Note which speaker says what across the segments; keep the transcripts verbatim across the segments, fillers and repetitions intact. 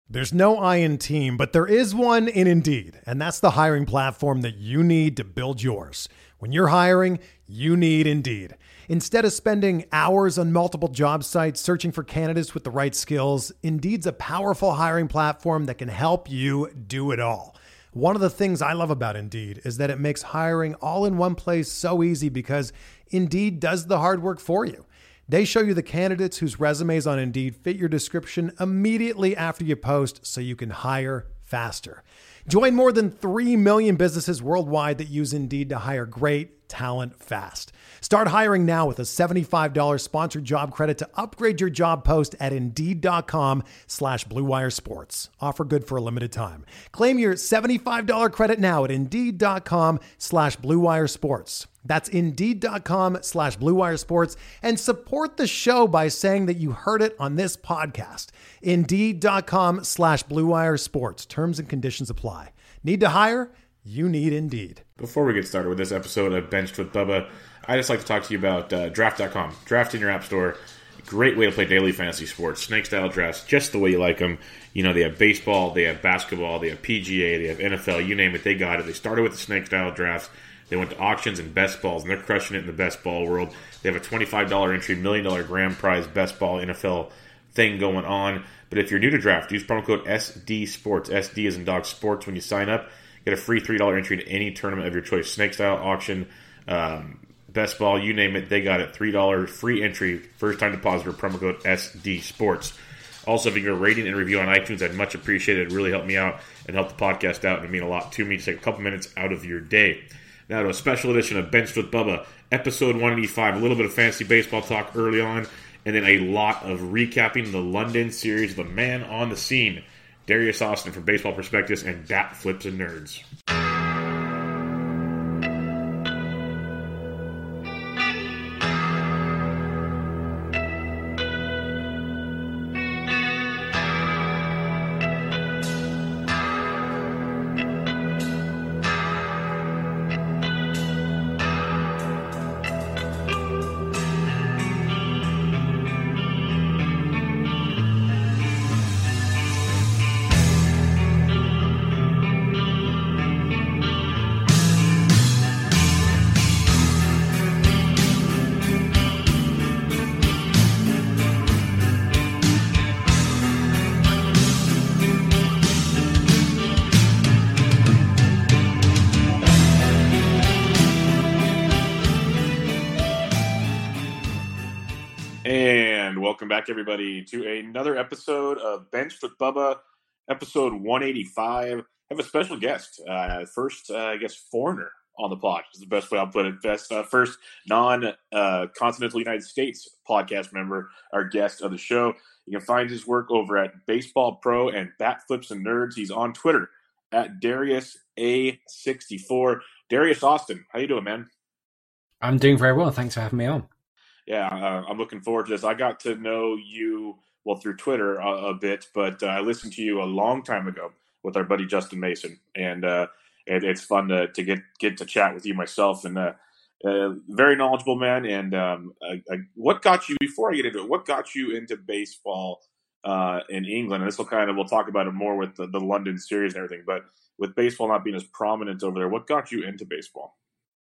Speaker 1: There's no I in team, but there is one in Indeed, and that's the hiring platform that you need to build yours. When you're hiring, you need Indeed. Instead of spending hours on multiple job sites searching for candidates with the right skills, Indeed's a powerful hiring platform that can help you do it all. One of the things I love about Indeed is that it makes hiring all in one place so easy because Indeed does the hard work for you. They show you the candidates whose resumes on Indeed fit your description immediately after you post so you can hire faster. Join more than three million businesses worldwide that use Indeed to hire great talent fast. Start hiring now with a seventy-five dollars sponsored job credit to upgrade your job post at Indeed.com slash Blue Wire Sports. Offer good for a limited time. Claim your seventy-five dollars credit now at Indeed.com slash Blue Wire Sports. That's Indeed.com slash Blue Wire Sports, and support the show by saying that you heard it on this podcast. Indeed.com slash Blue Wire Sports. Terms and conditions apply. Need to hire? You need Indeed.
Speaker 2: Before we get started with this episode of Benched with Bubba, I just like to talk to you about uh, draft dot com. Draft in your app store. Great way to play daily fantasy sports. Snake-style drafts, just the way you like them. You know, they have baseball, they have basketball, they have P G A, they have N F L, you name it, they got it. They started with the snake-style drafts. They went to auctions and best balls, and they're crushing it in the best ball world. They have a twenty-five dollars entry, million dollar grand prize best ball N F L thing going on. But if you're new to draft, use promo code S D Sports. S D is in dog sports when you sign up. Get a free three dollars entry to any tournament of your choice. Snake style, auction, um, best ball, you name it, they got it. three dollars free entry, first time depositor, promo code S D Sports. Also, if you give a rating and review on iTunes, I'd much appreciate it. It'd really help me out and help the podcast out. It would mean a lot to me to take a couple minutes out of your day. Now to a special edition of Benched with Bubba, episode one eighty-five. A little bit of fantasy baseball talk early on, and then a lot of recapping the London series, the man on the scene, Darius Austin from Baseball Prospectus and Bat Flips and Nerds. Welcome back, everybody, to another episode of Benched with Bubba, episode one eighty-five. I have a special guest, uh, first, uh, I guess, foreigner on the pod is the best way I'll put it. Best, uh, first non-continental uh, United States podcast member, our guest of the show. You can find his work over at Baseball Pro and Bat Flips and Nerds. He's on Twitter at Darius A sixty-four. Darius Austin, how you doing, man?
Speaker 3: I'm doing very well. Thanks for having me on.
Speaker 2: Yeah, uh, I'm looking forward to this. I got to know you, well, through Twitter a, a bit, but uh, I listened to you a long time ago with our buddy Justin Mason, and uh, it, it's fun to, to get get to chat with you myself. And uh, uh, very knowledgeable man. And um, I, I, what got you, before I get into it, what got you into baseball uh, in England? And this will kind of, we'll talk about it more with the, the London series and everything, but with baseball not being as prominent over there, what got you into baseball?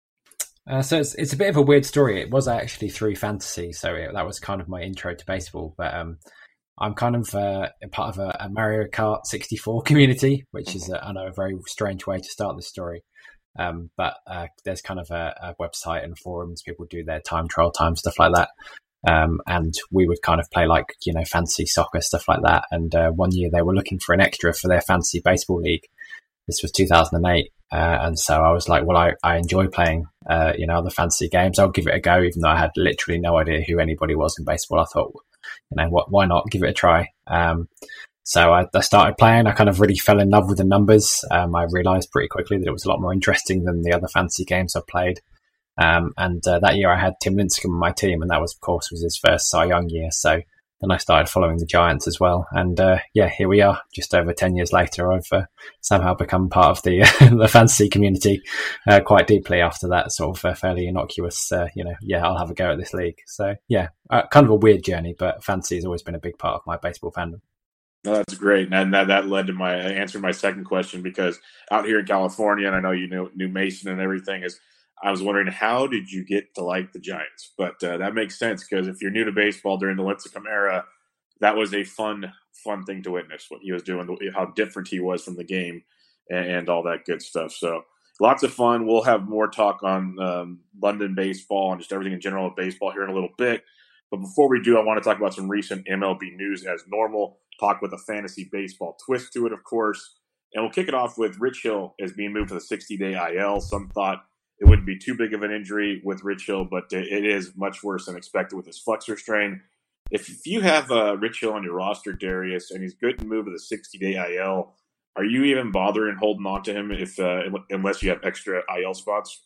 Speaker 3: Uh, so it's it's a bit of a weird story. It was actually through fantasy, so it, that was kind of my intro to baseball. But um, I'm kind of uh, a part of a, a Mario Kart sixty-four community, which is, a, I know, a very strange way to start this story. Um, but uh, there's kind of a, a website and forums. People do their time trial time, stuff like that. Um, and we would kind of play like, you know, fantasy soccer, stuff like that. And uh, one year they were looking for an extra for their fantasy baseball league. This was two thousand eight. Uh, and so I was like, well, I, I enjoy playing, uh, you know, other fantasy games. I'll give it a go, even though I had literally no idea who anybody was in baseball. I thought, you know, what, why not give it a try? Um, so I, I started playing. I kind of really fell in love with the numbers. Um, I realized pretty quickly that it was a lot more interesting than the other fantasy games I played. Um, and uh, that year I had Tim Lincecum on my team, and that was, of course, was his first Cy Young year. So then I started following the Giants as well. And uh, yeah, here we are. Just over ten years later, I've uh, somehow become part of the the fantasy community uh, quite deeply after that sort of uh, fairly innocuous, uh, you know, yeah, I'll have a go at this league. So yeah, uh, kind of a weird journey, but fantasy has always been a big part of my baseball fandom.
Speaker 2: No, that's great, and that that led to my answering my second question, because out here in California, and I know you knew, knew Mason and everything, is I was wondering, how did you get to like the Giants? But uh, that makes sense, because if you're new to baseball during the Lincecum era, that was a fun fun thing to witness, what he was doing, how different he was from the game, and, and all that good stuff. So lots of fun. We'll have more talk on um, London baseball and just everything in general of baseball here in a little bit. But before we do, I want to talk about some recent M L B news as normal. Talk with a fantasy baseball twist to it, of course. And we'll kick it off with Rich Hill as being moved to the sixty-day I L. Some thought it wouldn't be too big of an injury with Rich Hill, but it is much worse than expected with his flexor strain. If you have uh, Rich Hill on your roster, Darius, and he's good to move to the sixty-day I L, are you even bothering holding on to him if uh, unless you have extra I L spots?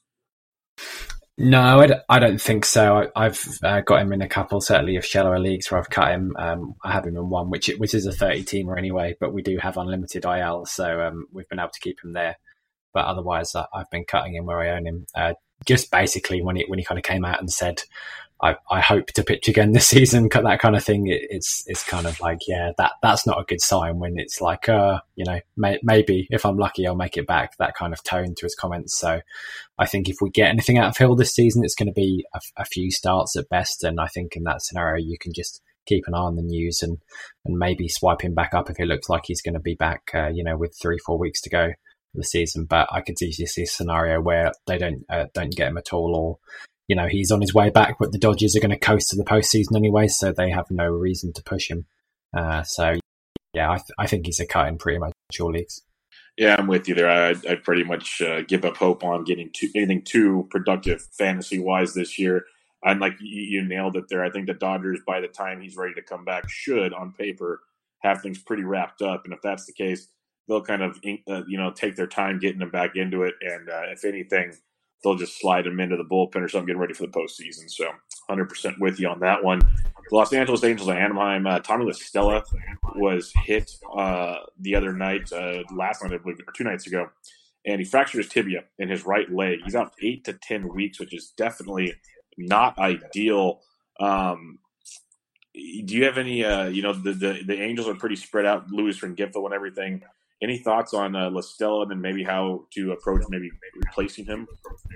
Speaker 3: No, I, d- I don't think so. I, I've uh, got him in a couple, certainly of shallower leagues where I've cut him. Um, I have him in one, which which is a thirty-teamer anyway, but we do have unlimited I L, so um, we've been able to keep him there. But otherwise, uh, I've been cutting him where I own him. Uh, just basically when he when he kind of came out and said, I, I hope to pitch again this season, that kind of thing. It, it's it's kind of like, yeah, that that's not a good sign when it's like, uh, you know, may, maybe if I'm lucky, I'll make it back. That kind of tone to his comments. So I think if we get anything out of Hill this season, it's going to be a, a few starts at best. And I think in that scenario, you can just keep an eye on the news and, and maybe swipe him back up if it looks like he's going to be back, uh, you know, with three, four weeks to go for the season. But I could easily see a scenario where they don't uh, don't get him at all, or you know, he's on his way back, but the Dodgers are going to coast to the postseason anyway, so they have no reason to push him. Uh, so, yeah, I, th- I think he's a cut in pretty much all leagues.
Speaker 2: Yeah, I'm with you there. I, I pretty much uh, give up hope on getting too, anything too productive fantasy-wise this year. And like you, you nailed it there. I think the Dodgers, by the time he's ready to come back, should, on paper, have things pretty wrapped up. And if that's the case, they'll kind of, uh, you know, take their time getting him back into it. And uh, if anything, they'll just slide him into the bullpen or something, getting ready for the postseason. So one hundred percent with you on that one. The Los Angeles Angels and Anaheim, uh, Tommy La Stella was hit uh, the other night, uh, last night, I believe, or two nights ago, and he fractured his tibia in his right leg. He's out eight to ten weeks, which is definitely not ideal. Um, do you have any, uh, you know, the, the, the Angels are pretty spread out, Luis Rengifo and everything. Any thoughts on uh, La Stella and then maybe how to approach maybe replacing him?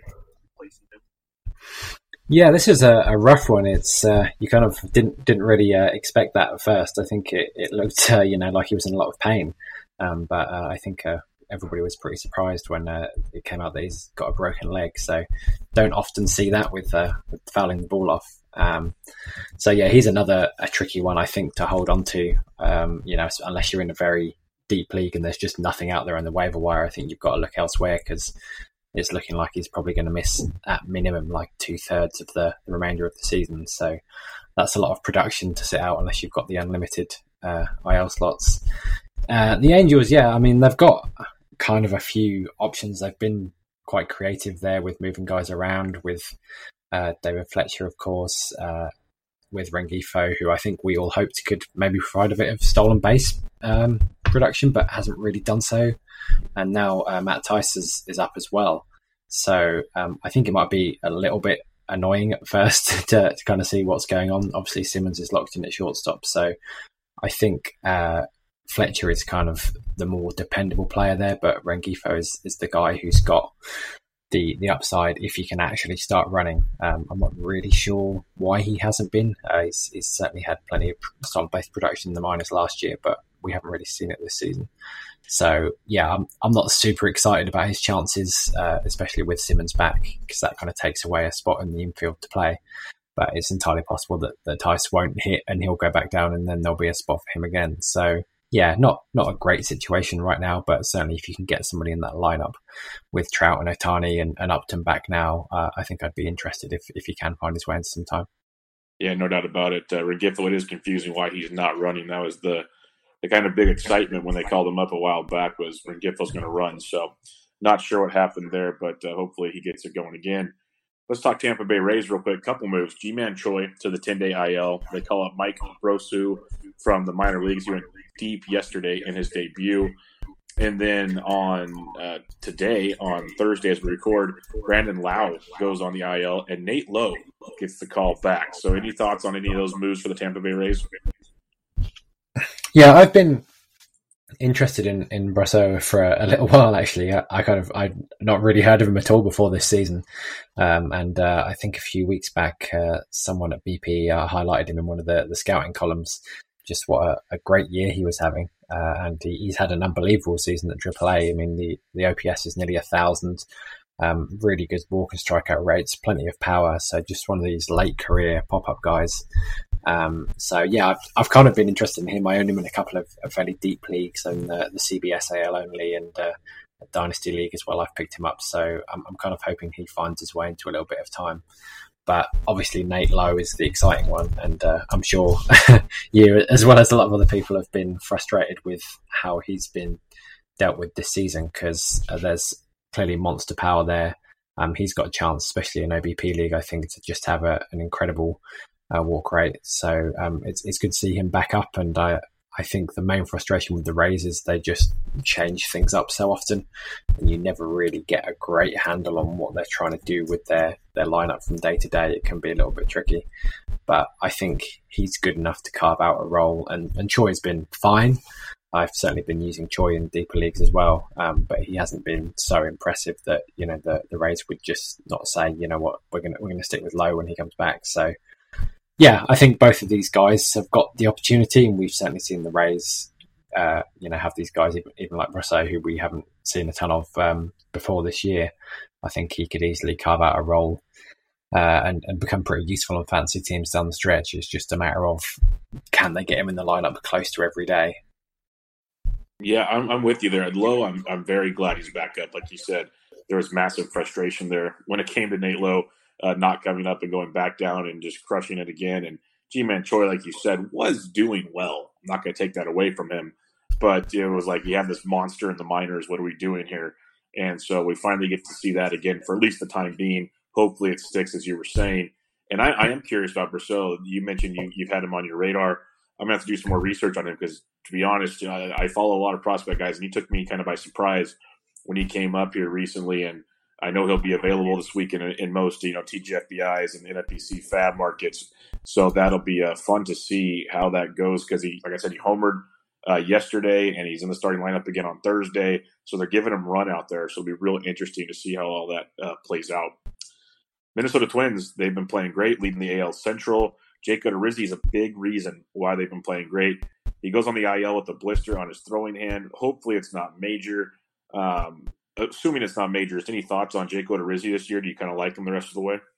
Speaker 3: Yeah, this is a, a rough one. It's uh, you kind of didn't didn't really uh, expect that at first. I think it, it looked uh, you know like he was in a lot of pain, um, but uh, I think uh, everybody was pretty surprised when uh, it came out that he's got a broken leg. So don't often see that with, uh, with fouling the ball off. Um, so yeah, he's another a tricky one I think to hold on to. Um, you know, unless you're in a very deep league and there's just nothing out there on the waiver wire, I think you've got to look elsewhere because it's looking like he's probably going to miss at minimum like two thirds of the, the remainder of the season. So that's a lot of production to sit out unless you've got the unlimited uh, I L slots. Uh, the Angels, yeah, I mean, they've got kind of a few options. They've been quite creative there with moving guys around with uh, David Fletcher, of course, uh, with Rengifo, who I think we all hoped could maybe provide a bit of stolen base um, production, but hasn't really done so. And now uh, Matt Tice is, is up as well. So um, I think it might be a little bit annoying at first to, to kind of see what's going on. Obviously, Simmons is locked in at shortstop. So I think uh, Fletcher is kind of the more dependable player there, but Rengifo is, is the guy who's got the the upside if he can actually start running. Um, I'm not really sure why he hasn't been. Uh, he's, he's certainly had plenty of stolen base production in the minors last year, but we haven't really seen it this season. So yeah, I'm I'm not super excited about his chances, uh, especially with Simmons back, because that kind of takes away a spot in the infield to play. But it's entirely possible that, that Tice won't hit and he'll go back down and then there'll be a spot for him again. So yeah, not not a great situation right now, but certainly if you can get somebody in that lineup with Trout and Ohtani and, and Upton back now, uh, I think I'd be interested if, if he can find his way into some time.
Speaker 2: Yeah, no doubt about it. Uh, Rengifo, it is confusing why he's not running. That was the the kind of big excitement when they called him up a while back was Rengifo's going to run. So not sure what happened there, but uh, hopefully he gets it going again. Let's talk Tampa Bay Rays real quick. Couple moves. Ji-Man Choi to the ten-day I L. They call up Mike Brosu from the minor leagues. He went deep yesterday in his debut. And then on uh, today, on Thursday as we record, Brandon Lau goes on the I L, and Nate Lowe gets the call back. So any thoughts on any of those moves for the Tampa Bay Rays?
Speaker 3: Yeah, I've been interested in, in Brasso for a, a little while, actually. I, I kind of, I'd not really heard of him at all before this season. Um, and uh, I think a few weeks back, uh, someone at B P uh, highlighted him in one of the, the scouting columns, just what a, a great year he was having. Uh, and he, he's had an unbelievable season at Triple A. I mean, the, the O P S is nearly a thousand. Um, really good walk and strikeout rates, plenty of power. So just one of these late career pop-up guys. Um, so yeah, I've, I've kind of been interested in him. I own him in a couple of, of fairly deep leagues, and the, the C B S A L only, and uh, a Dynasty League as well. I've picked him up. So I'm, I'm kind of hoping he finds his way into a little bit of time. But obviously Nate Lowe is the exciting one. And uh, I'm sure you, as well as a lot of other people, have been frustrated with how he's been dealt with this season, because uh, there's clearly monster power there. Um, he's got a chance, especially in O B P League, I think, to just have a, an incredible uh, walk rate. So um, it's it's good to see him back up. And I I think the main frustration with the Rays is they just change things up so often, and you never really get a great handle on what they're trying to do with their, their lineup from day to day. It can be a little bit tricky. But I think he's good enough to carve out a role, and, and Choi's been fine. I've certainly been using Choi in deeper leagues as well, um, but he hasn't been so impressive that, you know, the, the Rays would just not say, you know what, we're gonna we're gonna stick with Lowe when he comes back. So yeah, I think both of these guys have got the opportunity, and we've certainly seen the Rays, uh, you know, have these guys even, even like Brasso, who we haven't seen a ton of um, before this year. I think he could easily carve out a role uh, and, and become pretty useful on fantasy teams down the stretch. It's just a matter of, can they get him in the lineup close to every day?
Speaker 2: Yeah, I'm, I'm with you there. At Lowe, I'm I'm very glad he's back up. Like you said, there was massive frustration there when it came to Nate Lowe uh, not coming up and going back down and just crushing it again. And G-Man Choi, like you said, was doing well. I'm not going to take that away from him. But it was like, you have this monster in the minors. What are we doing here? And so we finally get to see that again for at least the time being. Hopefully it sticks, as you were saying. And I, I am curious about Brasso. You mentioned you, you've had him on your radar. I'm going to have to do some more research on him because, to be honest, you know, I, I follow a lot of prospect guys, and he took me kind of by surprise when he came up here recently. And I know he'll be available this week in, in most, you know, T G F B Is and N F B C Fab markets. So that'll be uh, fun to see how that goes because, he, like I said, he homered uh, yesterday, and he's in the starting lineup again on Thursday. So they're giving him run out there. So it'll be real interesting to see how all that uh, plays out. Minnesota Twins, they've been playing great, leading the A L Central. Jake Odorizzi is a big reason why they've been playing great. He goes on the I L with a blister on his throwing hand. Hopefully it's not major. Um, assuming it's not major, any thoughts on Jake Odorizzi this year? Do you kind of like him the rest of the way?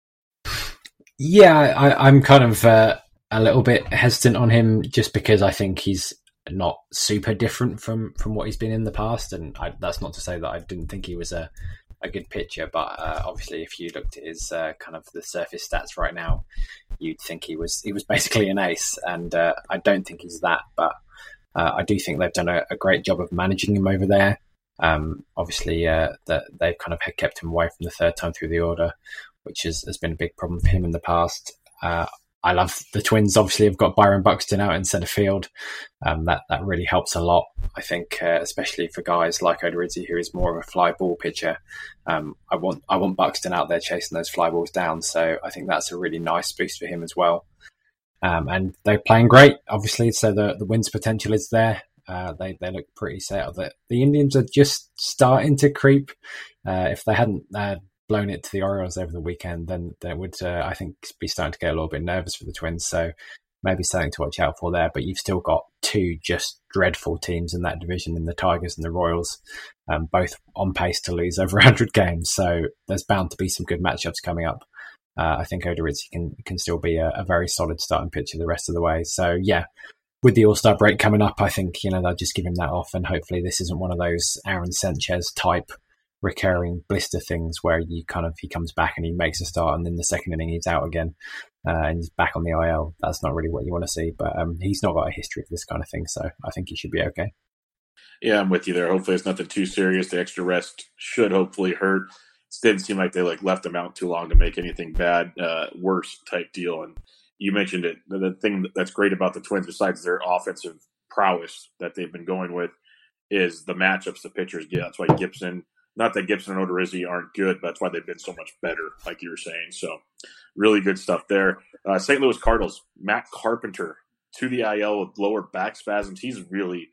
Speaker 3: Yeah, I, I'm kind of uh, a little bit hesitant on him just because I think he's not super different from, from what he's been in the past. And I, that's not to say that I didn't think he was a, a good pitcher, but uh, obviously if you looked at his uh, kind of the surface stats right now, you'd think he was he was basically an ace, and uh, I don't think he's that, but uh, I do think they've done a, a great job of managing him over there. Um, obviously, uh, that they've kind of kept him away from the third time through the order, which has, has been a big problem for him in the past. Uh, I love the Twins. Obviously, have got Byron Buxton out in centre field. Um, that that really helps a lot. I think, uh, especially for guys like Odorizzi, who is more of a fly ball pitcher. Um, I want I want Buxton out there chasing those fly balls down. So I think that's a really nice boost for him as well. Um, and they're playing great, obviously. So the the wins potential is there. Uh, they they look pretty settled. The, the Indians are just starting to creep. Uh, if they hadn't uh, blown it to the Orioles over the weekend, then they would, uh, I think, be starting to get a little bit nervous for the Twins. So maybe something to watch out for there. But you've still got two just dreadful teams in that division, in the Tigers and the Royals, um, both on pace to lose over one hundred games. So there's bound to be some good matchups coming up. Uh, I think Odorizzi can can still be a, a very solid starting pitcher the rest of the way. So yeah, with the All-Star break coming up, I think, you know, they'll just give him that off, and hopefully this isn't one of those Aaron Sanchez type recurring blister things where you kind of he comes back and he makes a start and then the second inning he's out again uh, and he's back on the I L. That's not really what you want to see, but um, he's not got a history of this kind of thing, so I think he should be okay.
Speaker 2: Yeah, I'm with you there. Hopefully it's nothing too serious. The extra rest should hopefully hurt. It didn't seem like they like left him out too long to make anything bad, uh, worse type deal. And you mentioned it. The thing that's great about the Twins, besides their offensive prowess that they've been going with, is the matchups the pitchers get. That's why Gibson, not that Gibson and Odorizzi aren't good, but that's why they've been so much better, like you were saying. So really good stuff there. Uh, Saint Louis Cardinals, Matt Carpenter to the I L with lower back spasms. He's really,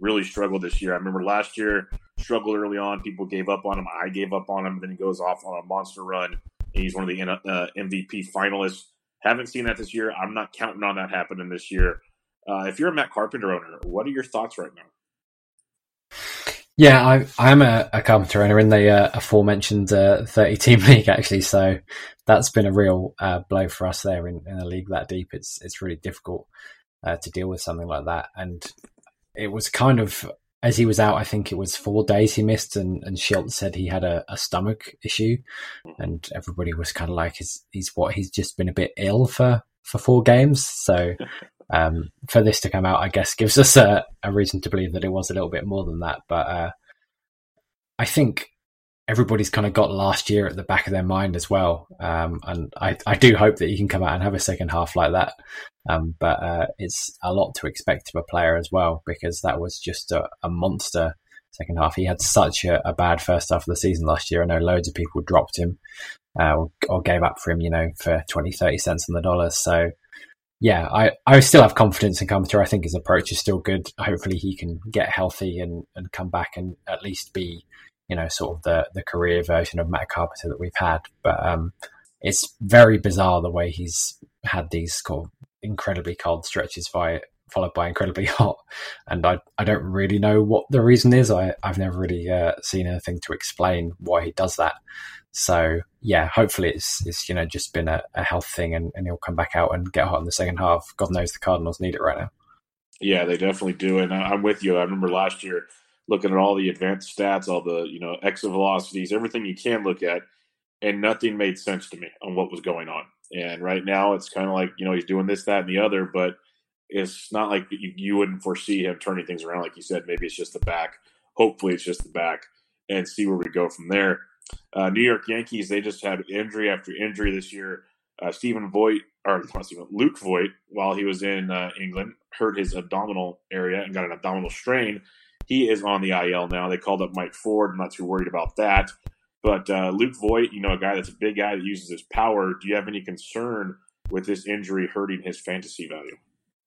Speaker 2: really struggled this year. I remember last year, struggled early on. People gave up on him. I gave up on him. Then he goes off on a monster run. And he's one of the uh, M V P finalists. Haven't seen that this year. I'm not counting on that happening this year. Uh, if you're a Matt Carpenter owner, what are your thoughts right now?
Speaker 3: Yeah, I, I am a, a Carpenter owner in the uh, aforementioned uh, thirty-team league, actually. So that's been a real uh, blow for us there in, in a league that deep. It's it's really difficult uh, to deal with something like that. And it was kind of, as he was out, I think it was four days he missed, and, and Schultz said he had a, a stomach issue. And everybody was kind of like, he's, he's what, he's just been a bit ill for, for four games. So Um, for this to come out, I guess, gives us a, a reason to believe that it was a little bit more than that. But uh, I think everybody's kind of got last year at the back of their mind as well. Um, and I, I do hope that he can come out and have a second half like that. Um, but uh, it's a lot to expect of a player as well, because that was just a, a monster second half. He had such a, a bad first half of the season last year. I know loads of people dropped him uh, or, or gave up for him, you know, for twenty, thirty cents on the dollar. So, yeah, I, I still have confidence in Carpenter. I think his approach is still good. Hopefully he can get healthy and, and come back and at least be, you know, sort of the, the career version of Matt Carpenter that we've had. But um, it's very bizarre the way he's had these sort of incredibly cold stretches by, followed by incredibly hot. And I I don't really know what the reason is. I, I've never really uh, seen anything to explain why he does that. So, yeah, hopefully it's, it's you know, just been a, a health thing and, and he'll come back out and get hot in the second half. God knows the Cardinals need it right now.
Speaker 2: Yeah, they definitely do. And I'm with you. I remember last year looking at all the advanced stats, all the, you know, exit velocities, everything you can look at, and nothing made sense to me on what was going on. And right now it's kind of like, you know, he's doing this, that, and the other, but it's not like you, you wouldn't foresee him turning things around. Like you said, maybe it's just the back. Hopefully it's just the back, and see where we go from there. Uh, New York Yankees, they just had injury after injury this year. Uh, Stephen Voigt, or not Stephen, Luke Voigt, while he was in uh, England, hurt his abdominal area and got an abdominal strain. He is on the I L now. They called up Mike Ford. I'm not too worried about that. But uh, Luke Voigt, you know, a guy that's a big guy that uses his power. Do you have any concern with this injury hurting his fantasy value?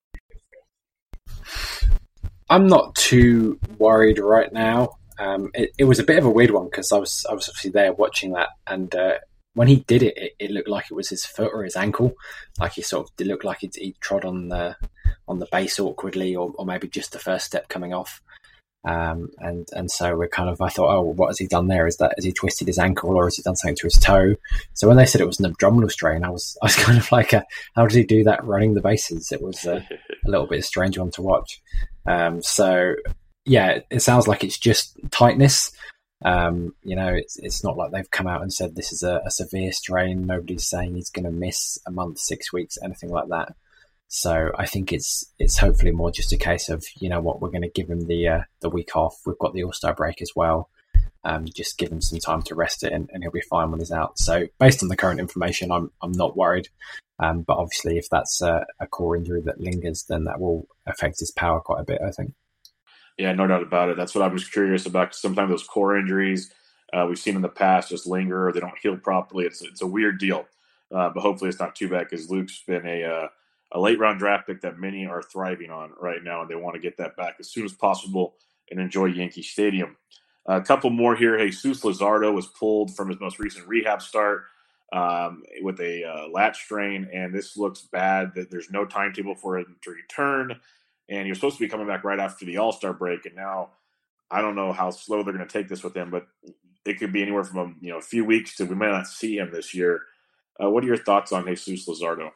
Speaker 3: I'm not too worried right now. Um, it, it was a bit of a weird one because I was I was obviously there watching that, and uh, when he did it, it, it looked like it was his foot or his ankle. Like he sort of it looked like he, he trod on the on the base awkwardly, or, or maybe just the first step coming off. Um, and and so we're kind of I thought, oh, well, what has he done there? Is that has he twisted his ankle or has he done something to his toe? So when they said it was an abdominal strain, I was I was kind of like, uh, how did he do that running the bases? It was uh, a little bit strange one to watch. Um, so. Yeah, it sounds like it's just tightness. Um, you know, it's it's not like they've come out and said this is a, a severe strain. Nobody's saying he's going to miss a month, six weeks, anything like that. So I think it's it's hopefully more just a case of, you know what, we're going to give him the uh, the week off. We've got the All-Star break as well. Um, just give him some time to rest it, and, and he'll be fine when he's out. So based on the current information, I'm I'm not worried. Um, but obviously, if that's a, a core injury that lingers, then that will affect his power quite a bit, I think.
Speaker 2: Yeah, no doubt about it. That's what I was curious about. Sometimes those core injuries uh, we've seen in the past just linger, or they don't heal properly. It's it's a weird deal, uh, but hopefully it's not too bad because Luke's been a uh, a late round draft pick that many are thriving on right now, and they want to get that back as soon as possible and enjoy Yankee Stadium. Uh, a couple more here. Jesus Luzardo was pulled from his most recent rehab start um, with a uh, lat strain, and this looks bad. That there's no timetable for him to return. And he was supposed to be coming back right after the All-Star break, and now I don't know how slow they're going to take this with him, but it could be anywhere from a, you know a few weeks to we might not see him this year. Uh, what are your thoughts on Jesus Luzardo?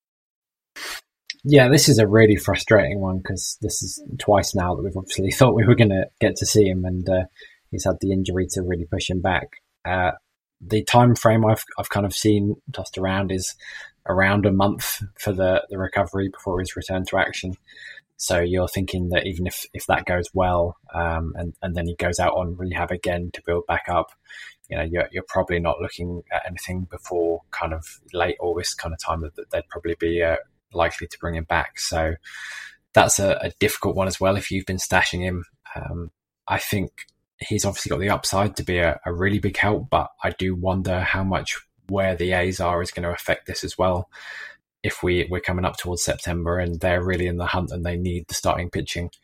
Speaker 3: Yeah, this is a really frustrating one because this is twice now that we've obviously thought we were going to get to see him, and uh, he's had the injury to really push him back. Uh, the time frame I've I've kind of seen tossed around is around a month for the, the recovery before his return to action. So you're thinking that even if, if that goes well, um, and, and then he goes out on rehab again to build back up, you know, you're, you're probably not looking at anything before kind of late August kind of time that, that they'd probably be uh, likely to bring him back. So that's a, a difficult one as well if you've been stashing him. Um, I think he's obviously got the upside to be a, a really big help, but I do wonder how much where the A's are is going to affect this as well. If we, we're coming up towards September and they're really in the hunt and they need the starting pitching,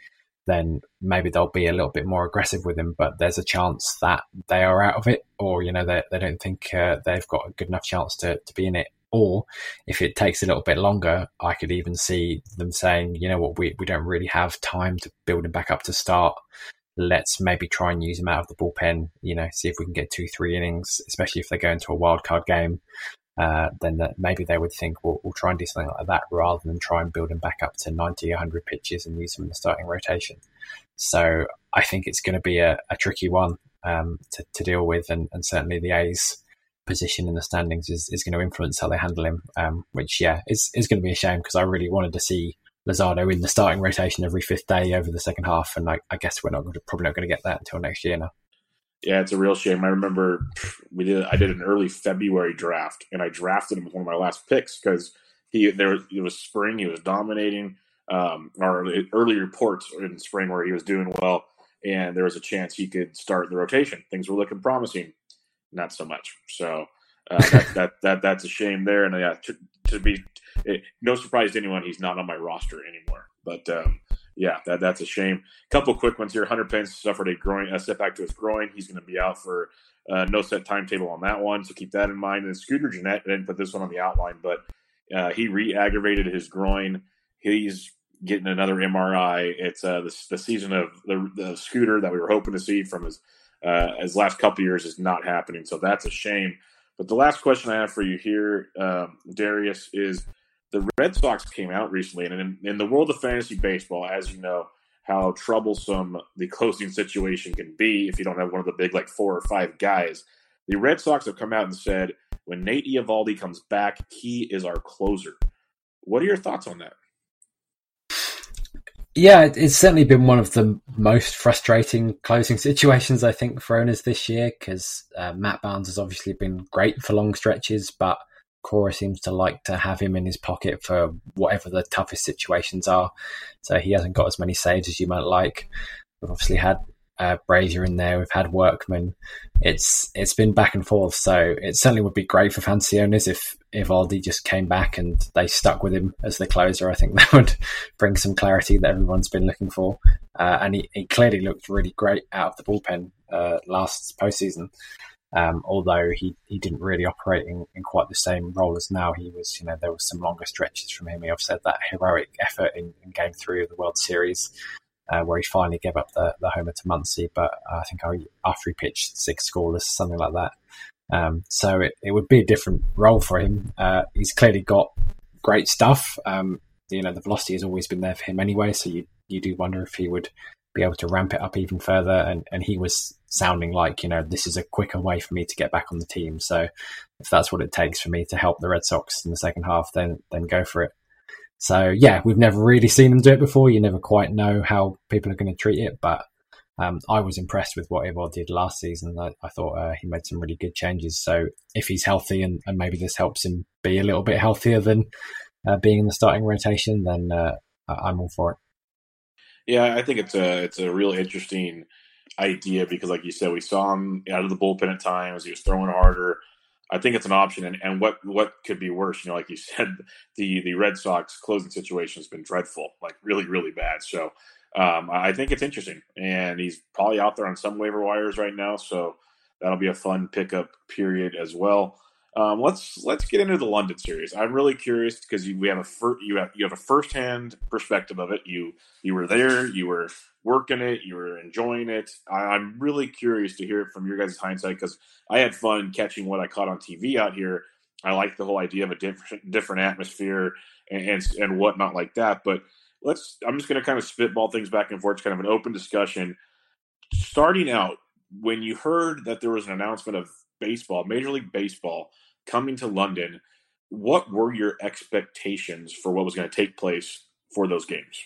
Speaker 3: then maybe they'll be a little bit more aggressive with him. But there's a chance that they are out of it, or you know they they don't think uh, they've got a good enough chance to to be in it. Or if it takes a little bit longer, I could even see them saying, you know what, we, we don't really have time to build him back up to start. Let's maybe try and use him out of the bullpen, you know, see if we can get two, three innings, especially if they go into a wild card game. Uh, then that maybe they would think, well, we'll try and do something like that rather than try and build him back up to ninety, one hundred pitches and use him in the starting rotation. So I think it's going to be a, a tricky one um, to, to deal with. And, and certainly the A's position in the standings is, is going to influence how they handle him, um, which, yeah, is, is going to be a shame because I really wanted to see Luzardo in the starting rotation every fifth day over the second half. And I, I guess we're not going to, probably not going to get that until next year now.
Speaker 2: Yeah, it's a real shame. I remember we did. I did an early February draft, and I drafted him with one of my last picks because he there it was spring. He was dominating. Um, or early reports in spring where he was doing well, and there was a chance he could start the rotation. Things were looking promising. Not so much. So uh, that, that that that's a shame there. And yeah, to, to be it, no surprise to anyone, he's not on my roster anymore. But um, yeah, that that's a shame. A couple quick ones here. Hunter Pence suffered a groin, a setback to his groin. He's going to be out for uh, no set timetable on that one, so keep that in mind. And Scooter Gennett, I didn't put this one on the outline, but uh, he re-aggravated his groin. He's getting another M R I. It's uh, the, the season of the, the Scooter that we were hoping to see from his Uh, his last couple of years is not happening, so that's a shame. But the last question I have for you here, um, Darius, is the Red Sox came out recently, and in, in the world of fantasy baseball, as you know, how troublesome the closing situation can be if you don't have one of the big, like, four or five guys. The Red Sox have come out and said, when Nate Eovaldi comes back, he is our closer. What are your thoughts on that?
Speaker 3: Yeah, it's certainly been one of the most frustrating closing situations, I think, for owners this year, because uh, Matt Barnes has obviously been great for long stretches, but Cora seems to like to have him in his pocket for whatever the toughest situations are. So he hasn't got as many saves as you might like. We've obviously had uh, Brazier in there. We've had Workman. It's it's been back and forth. So it certainly would be great for fantasy owners if Eovaldi just came back and they stuck with him as the closer. I think that would bring some clarity that everyone's been looking for. Uh, and he, he clearly looked really great out of the bullpen uh, last postseason. Um, although he, he didn't really operate in, in quite the same role as now. He was, you know, there was some longer stretches from him. He obviously had that heroic effort in, in Game Three of the World Series, uh, where he finally gave up the, the homer to Muncy. But I think after he pitched six scoreless, something like that. Um, so it, it would be a different role for him. Uh, he's clearly got great stuff. Um, you know, the velocity has always been there for him anyway. So you you do wonder if he would be able to ramp it up even further. And, and he was sounding like, you know, this is a quicker way for me to get back on the team. So if that's what it takes for me to help the Red Sox in the second half, then then go for it. So yeah, we've never really seen them do it before. You never quite know how people are going to treat it. But um, I was impressed with what Eovaldi did last season. I, I thought uh, he made some really good changes. So if he's healthy and, and maybe this helps him be a little bit healthier than uh, being in the starting rotation, then uh, I'm all for it.
Speaker 2: Yeah, I think it's a it's a real interesting idea because, like you said, we saw him out of the bullpen at times. He was throwing harder. I think it's an option. And, and what, what could be worse? You know, like you said, the, the Red Sox closing situation has been dreadful, like really, really bad. So um, I think it's interesting. And he's probably out there on some waiver wires right now. So that'll be a fun pickup period as well. Um, let's let's get into the London series. I'm really curious because you, we have a fir- you have you have a firsthand perspective of it. You you were there, you were working it, you were enjoying it. I, I'm really curious to hear it from your guys' hindsight because I had fun catching what I caught on T V out here. I like the whole idea of a different different atmosphere and and, and whatnot like that. But let's I'm just going to kind of spitball things back and forth. It's kind of an open discussion. Starting out, when you heard that there was an announcement of baseball, Major League Baseball, coming to London, what were your expectations for what was going to take place for those games?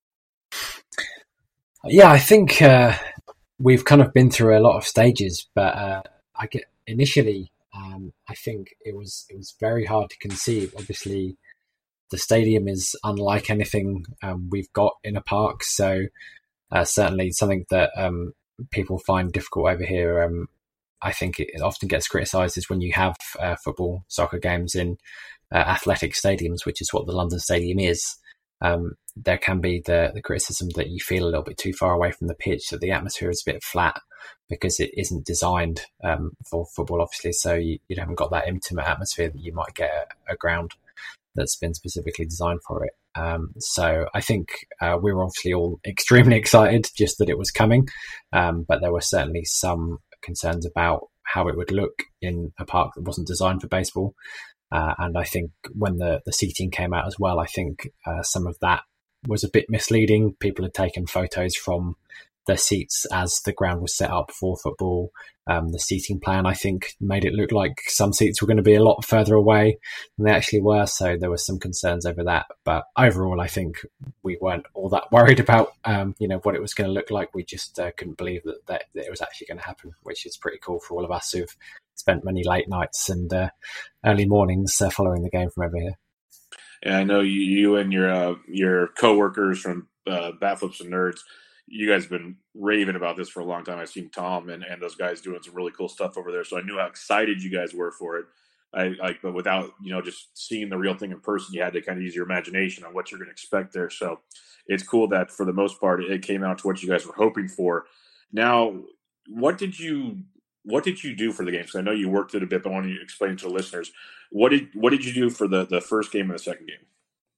Speaker 3: Yeah, I think uh, we've kind of been through a lot of stages, but uh, I get initially, um, I think it was it was very hard to conceive. Obviously, the stadium is unlike anything um, we've got in a park, so uh, certainly something that um, people find difficult over here. Um, I think it often gets criticised is when you have uh, football, soccer games in uh, athletic stadiums, which is what the London Stadium is. Um, there can be the, the criticism that you feel a little bit too far away from the pitch, that the atmosphere is a bit flat because it isn't designed um, for football, obviously. So you, you haven't got that intimate atmosphere that you might get at a ground that's been specifically designed for it. Um, so I think uh, we were obviously all extremely excited just that it was coming, um, but there were certainly some concerns about how it would look in a park that wasn't designed for baseball. Uh, and I think when the, the seating came out as well, I think uh, some of that was a bit misleading. People had taken photos from the seats as the ground was set up for football. Um, the seating plan, I think, made it look like some seats were going to be a lot further away than they actually were. So there were some concerns over that. But overall, I think we weren't all that worried about, um, you know, what it was going to look like. We just uh, couldn't believe that, that, that it was actually going to happen, which is pretty cool for all of us who've spent many late nights and uh, early mornings uh, following the game from over here.
Speaker 2: Yeah, I know you, you and your uh, your coworkers from uh, Bat Flips and Nerds, you guys have been raving about this for a long time. I've seen Tom and, and those guys doing some really cool stuff over there, so I knew how excited you guys were for it. I like, but without you know just seeing the real thing in person, you had to kind of use your imagination on what you're going to expect there. So it's cool that for the most part it came out to what you guys were hoping for. Now, what did you what did you do for the game? Because I know you worked it a bit, but I want you to explain to the listeners what did what did you do for the, the first game and the second game?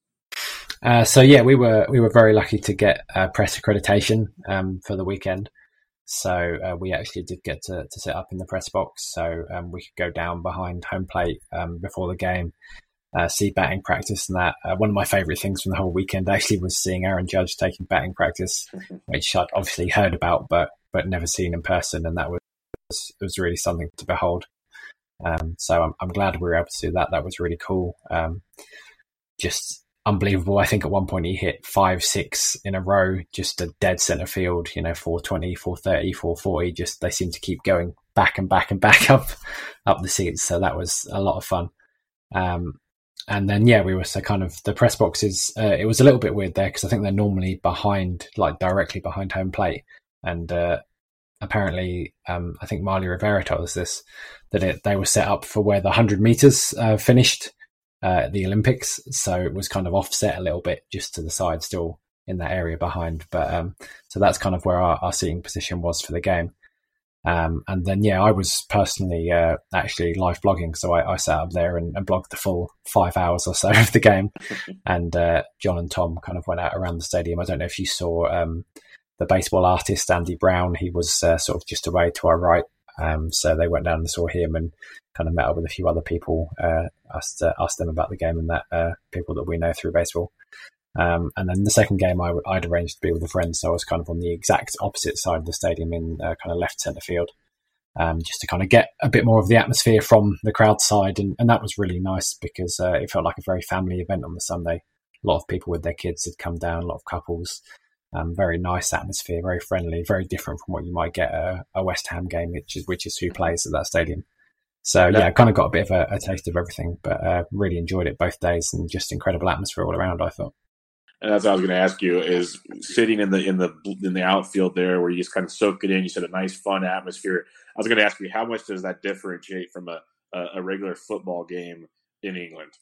Speaker 3: Uh, so yeah, we were we were very lucky to get uh, press accreditation um, for the weekend. So uh, we actually did get to, to sit up in the press box, so um, we could go down behind home plate um, before the game, uh, see batting practice and that. Uh, one of my favourite things from the whole weekend actually was seeing Aaron Judge taking batting practice, which I'd obviously heard about but but never seen in person, and that was it was really something to behold. Um, so I'm, I'm glad we were able to do that. That was really cool. Um, just unbelievable. I think at one point he hit five, six in a row, just a dead centre field, you know, four twenty, four thirty, four forty. Just they seem to keep going back and back and back up, up the seats. So that was a lot of fun. Um, and then, yeah, we were so kind of the press boxes. Uh, it was a little bit weird there because I think they're normally behind, like directly behind home plate. And uh, apparently, um, I think Marley Rivera told us this, that it, they were set up for where the one hundred metres uh, finished. Uh, the Olympics, so it was kind of offset a little bit just to the side, still in that area behind. But um, so that's kind of where our, our seating position was for the game. Um, and then, yeah, I was personally uh, actually live blogging, so I, I sat up there and, and blogged the full five hours or so of the game. And uh, John and Tom kind of went out around the stadium. I don't know if you saw um, the baseball artist Andy Brown. He was uh, sort of just away to our right. Um, so they went down and saw him and kind of met up with a few other people, uh, asked, uh, asked them about the game and that, uh, people that we know through baseball. Um, and then the second game I, I'd arranged to be with a friend, so I was kind of on the exact opposite side of the stadium in uh, kind of left centre field, um, just to kind of get a bit more of the atmosphere from the crowd side. And, and that was really nice because uh, it felt like a very family event on the Sunday. A lot of people with their kids had come down, a lot of couples. Um, very nice atmosphere, very friendly, very different from what you might get at a, a West Ham game, which is which is who plays at that stadium. So yeah, I kind of got a bit of a, a taste of everything, but uh, really enjoyed it both days, and just incredible atmosphere all around, I thought.
Speaker 2: And that's what I was going to ask you: is sitting in the in the in the outfield there, where you just kind of soak it in. You said a nice, fun atmosphere. I was going to ask you, how much does that differentiate from a a regular football game in England?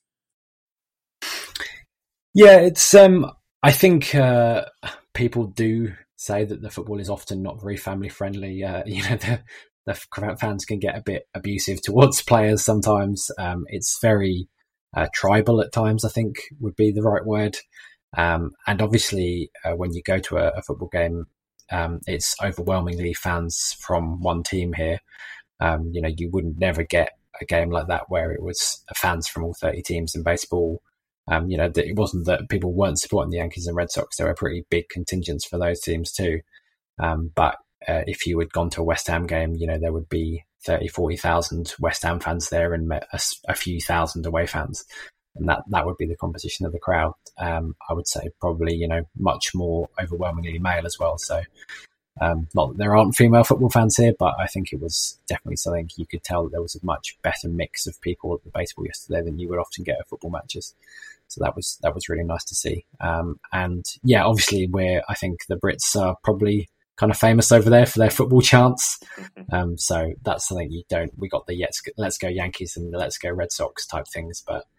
Speaker 3: Yeah, it's um, I think. Uh, People do say that the football is often not very family friendly. Uh, you know, the, the fans can get a bit abusive towards players sometimes. Um, it's very uh, tribal at times, I think would be the right word. Um, and obviously, uh, when you go to a, a football game, um, it's overwhelmingly fans from one team here. Um, you know, you wouldn't never get a game like that where it was fans from all thirty teams in baseball. Um, you know, it wasn't that people weren't supporting the Yankees and Red Sox. There were pretty big contingents for those teams too. Um, but uh, if you had gone to a West Ham game, you know, there would be thirty, forty thousand West Ham fans there and a, a few thousand away fans. And that, that would be the composition of the crowd. Um, I would say probably, you know, much more overwhelmingly male as well. So um, not that there aren't female football fans here, but I think it was definitely something you could tell that there was a much better mix of people at the baseball yesterday than you would often get at football matches. So that was that was really nice to see. Um, and yeah, obviously, we're I think the Brits are probably kind of famous over there for their football chants. Um, so that's something you don't. We got the let's let's go Yankees and the let's go Red Sox type things, but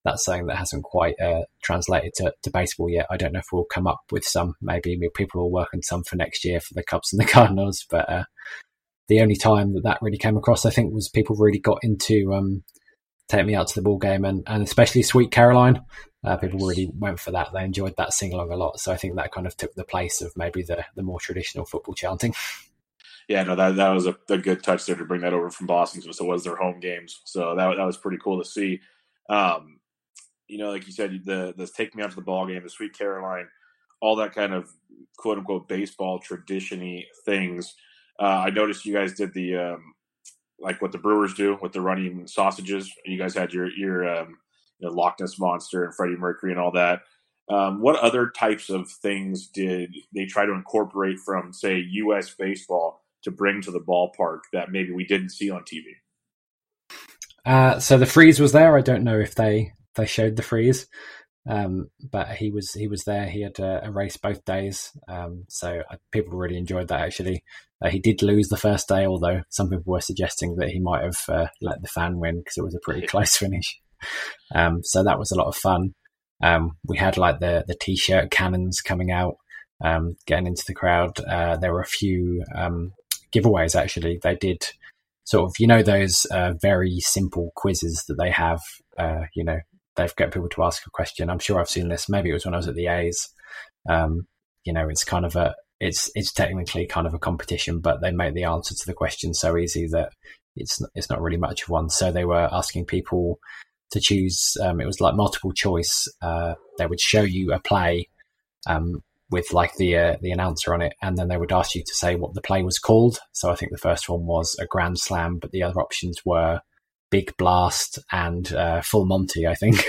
Speaker 3: that's something that hasn't quite uh, translated to, to baseball yet. I don't know if we'll come up with some. Maybe people will work on some for next year for the Cubs and the Cardinals. But uh, the only time that that really came across, I think, was people really got into um, Take Me Out to the Ball Game, and, and especially Sweet Caroline. Uh, people really went for that. They enjoyed that sing-along a lot. So I think that kind of took the place of maybe the, the more traditional football chanting.
Speaker 4: Yeah, no, that that was a, a good touch there to bring that over from Boston, so it was their home games. So that that was pretty cool to see. Um, you know, like you said, the the Take Me Out to the Ball Game, the Sweet Caroline, all that kind of quote unquote baseball tradition-y things. Uh, I noticed you guys did the um, like what the Brewers do with the running sausages. You guys had your your um, you know, Loch Ness Monster and Freddie Mercury and all that. Um, what other types of things did they try to incorporate from, say, U S baseball to bring to the ballpark that maybe we didn't see on T V?
Speaker 3: Uh, so the freeze was there. I don't know if they, they showed the freeze, um, but he was he was there. He had a, a race both days, um, so I, people really enjoyed that. Actually, uh, he did lose the first day, although some people were suggesting that he might have uh, let the fan win because it was a pretty close finish. Um, so that was a lot of fun. Um, we had like the the t-shirt cannons coming out, um, getting into the crowd. Uh, there were a few um, giveaways. Actually, they did. Sort of, you know, those uh, very simple quizzes that they have, uh, you know, they've got people to ask a question. I'm sure I've seen this. Maybe it was when I was at the A's. Um, you know, it's kind of a, it's it's technically kind of a competition, but they make the answer to the question so easy that it's it's not really much of one. So they were asking people to choose. Um, it was like multiple choice. Uh, they would show you a play um, with like the uh, the announcer on it, and then they would ask you to say what the play was called. So I think the first one was a grand slam, but the other options were Big Blast and uh, Full Monty, I think.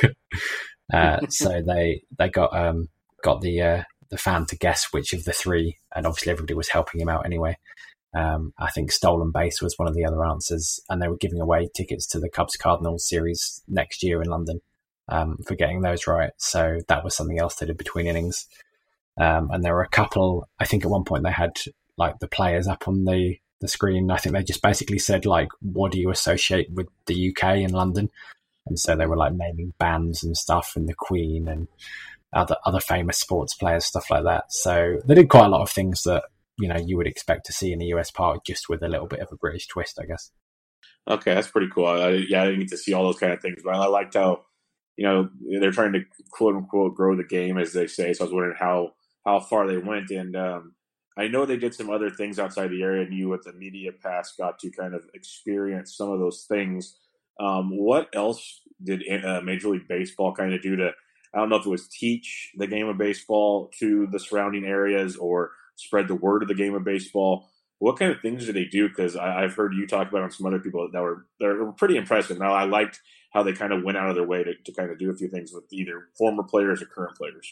Speaker 3: uh, so they they got um, got the uh, the fan to guess which of the three, and obviously everybody was helping him out anyway. Um, I think Stolen Base was one of the other answers, and they were giving away tickets to the Cubs Cardinals series next year in London um, for getting those right. So that was something else they did between innings. Um, and there were a couple, I think at one point they had like the players up on the, the screen. I think they just basically said like, what do you associate with the U K and London? And so they were like naming bands and stuff and the Queen and other, other famous sports players, stuff like that. So they did quite a lot of things that, you know, you would expect to see in the U S park, just with a little bit of a British twist, I guess.
Speaker 4: Okay, that's pretty cool. I, yeah, I didn't get to see all those kind of things, but I liked how, you know, they're trying to quote unquote grow the game, as they say. So I was wondering how, how far they went. And um, I know they did some other things outside the area, and you with the media pass got to kind of experience some of those things. Um, what else did uh, Major League Baseball kind of do to, I don't know if it was teach the game of baseball to the surrounding areas or spread the word of the game of baseball? What kind of things did they do? Because I've heard you talk about on some other people that were, that were pretty impressive. Now, I liked how they kind of went out of their way to, to kind of do a few things with either former players or current players.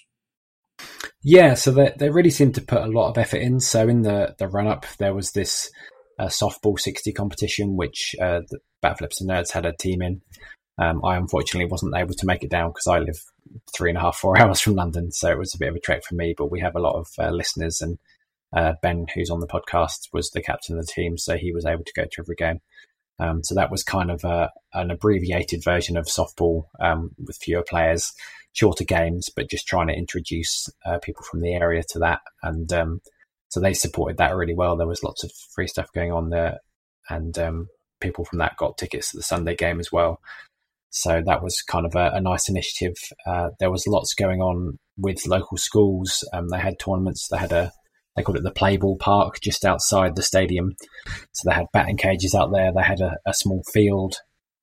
Speaker 3: Yeah, so they they really seemed to put a lot of effort in. So in the, the run-up, there was this uh, softball sixty competition, which uh, the Bat Flips and Nerds had a team in. Um, I unfortunately wasn't able to make it down because I live three and a half, four hours from London, so it was a bit of a trek for me. But we have a lot of uh, listeners, and uh, Ben, who's on the podcast, was the captain of the team, so he was able to go to every game. Um, so that was kind of a, an abbreviated version of softball um, with fewer players, shorter games, but just trying to introduce uh, people from the area to that. And um, so they supported that really well. There was lots of free stuff going on there, and um, people from that got tickets to the Sunday game as well. So that was kind of a, a nice initiative. Uh, there was lots going on with local schools. Um, they had tournaments. They had a, they called it the Play Ball Park just outside the stadium. So they had batting cages out there. They had a, a small field.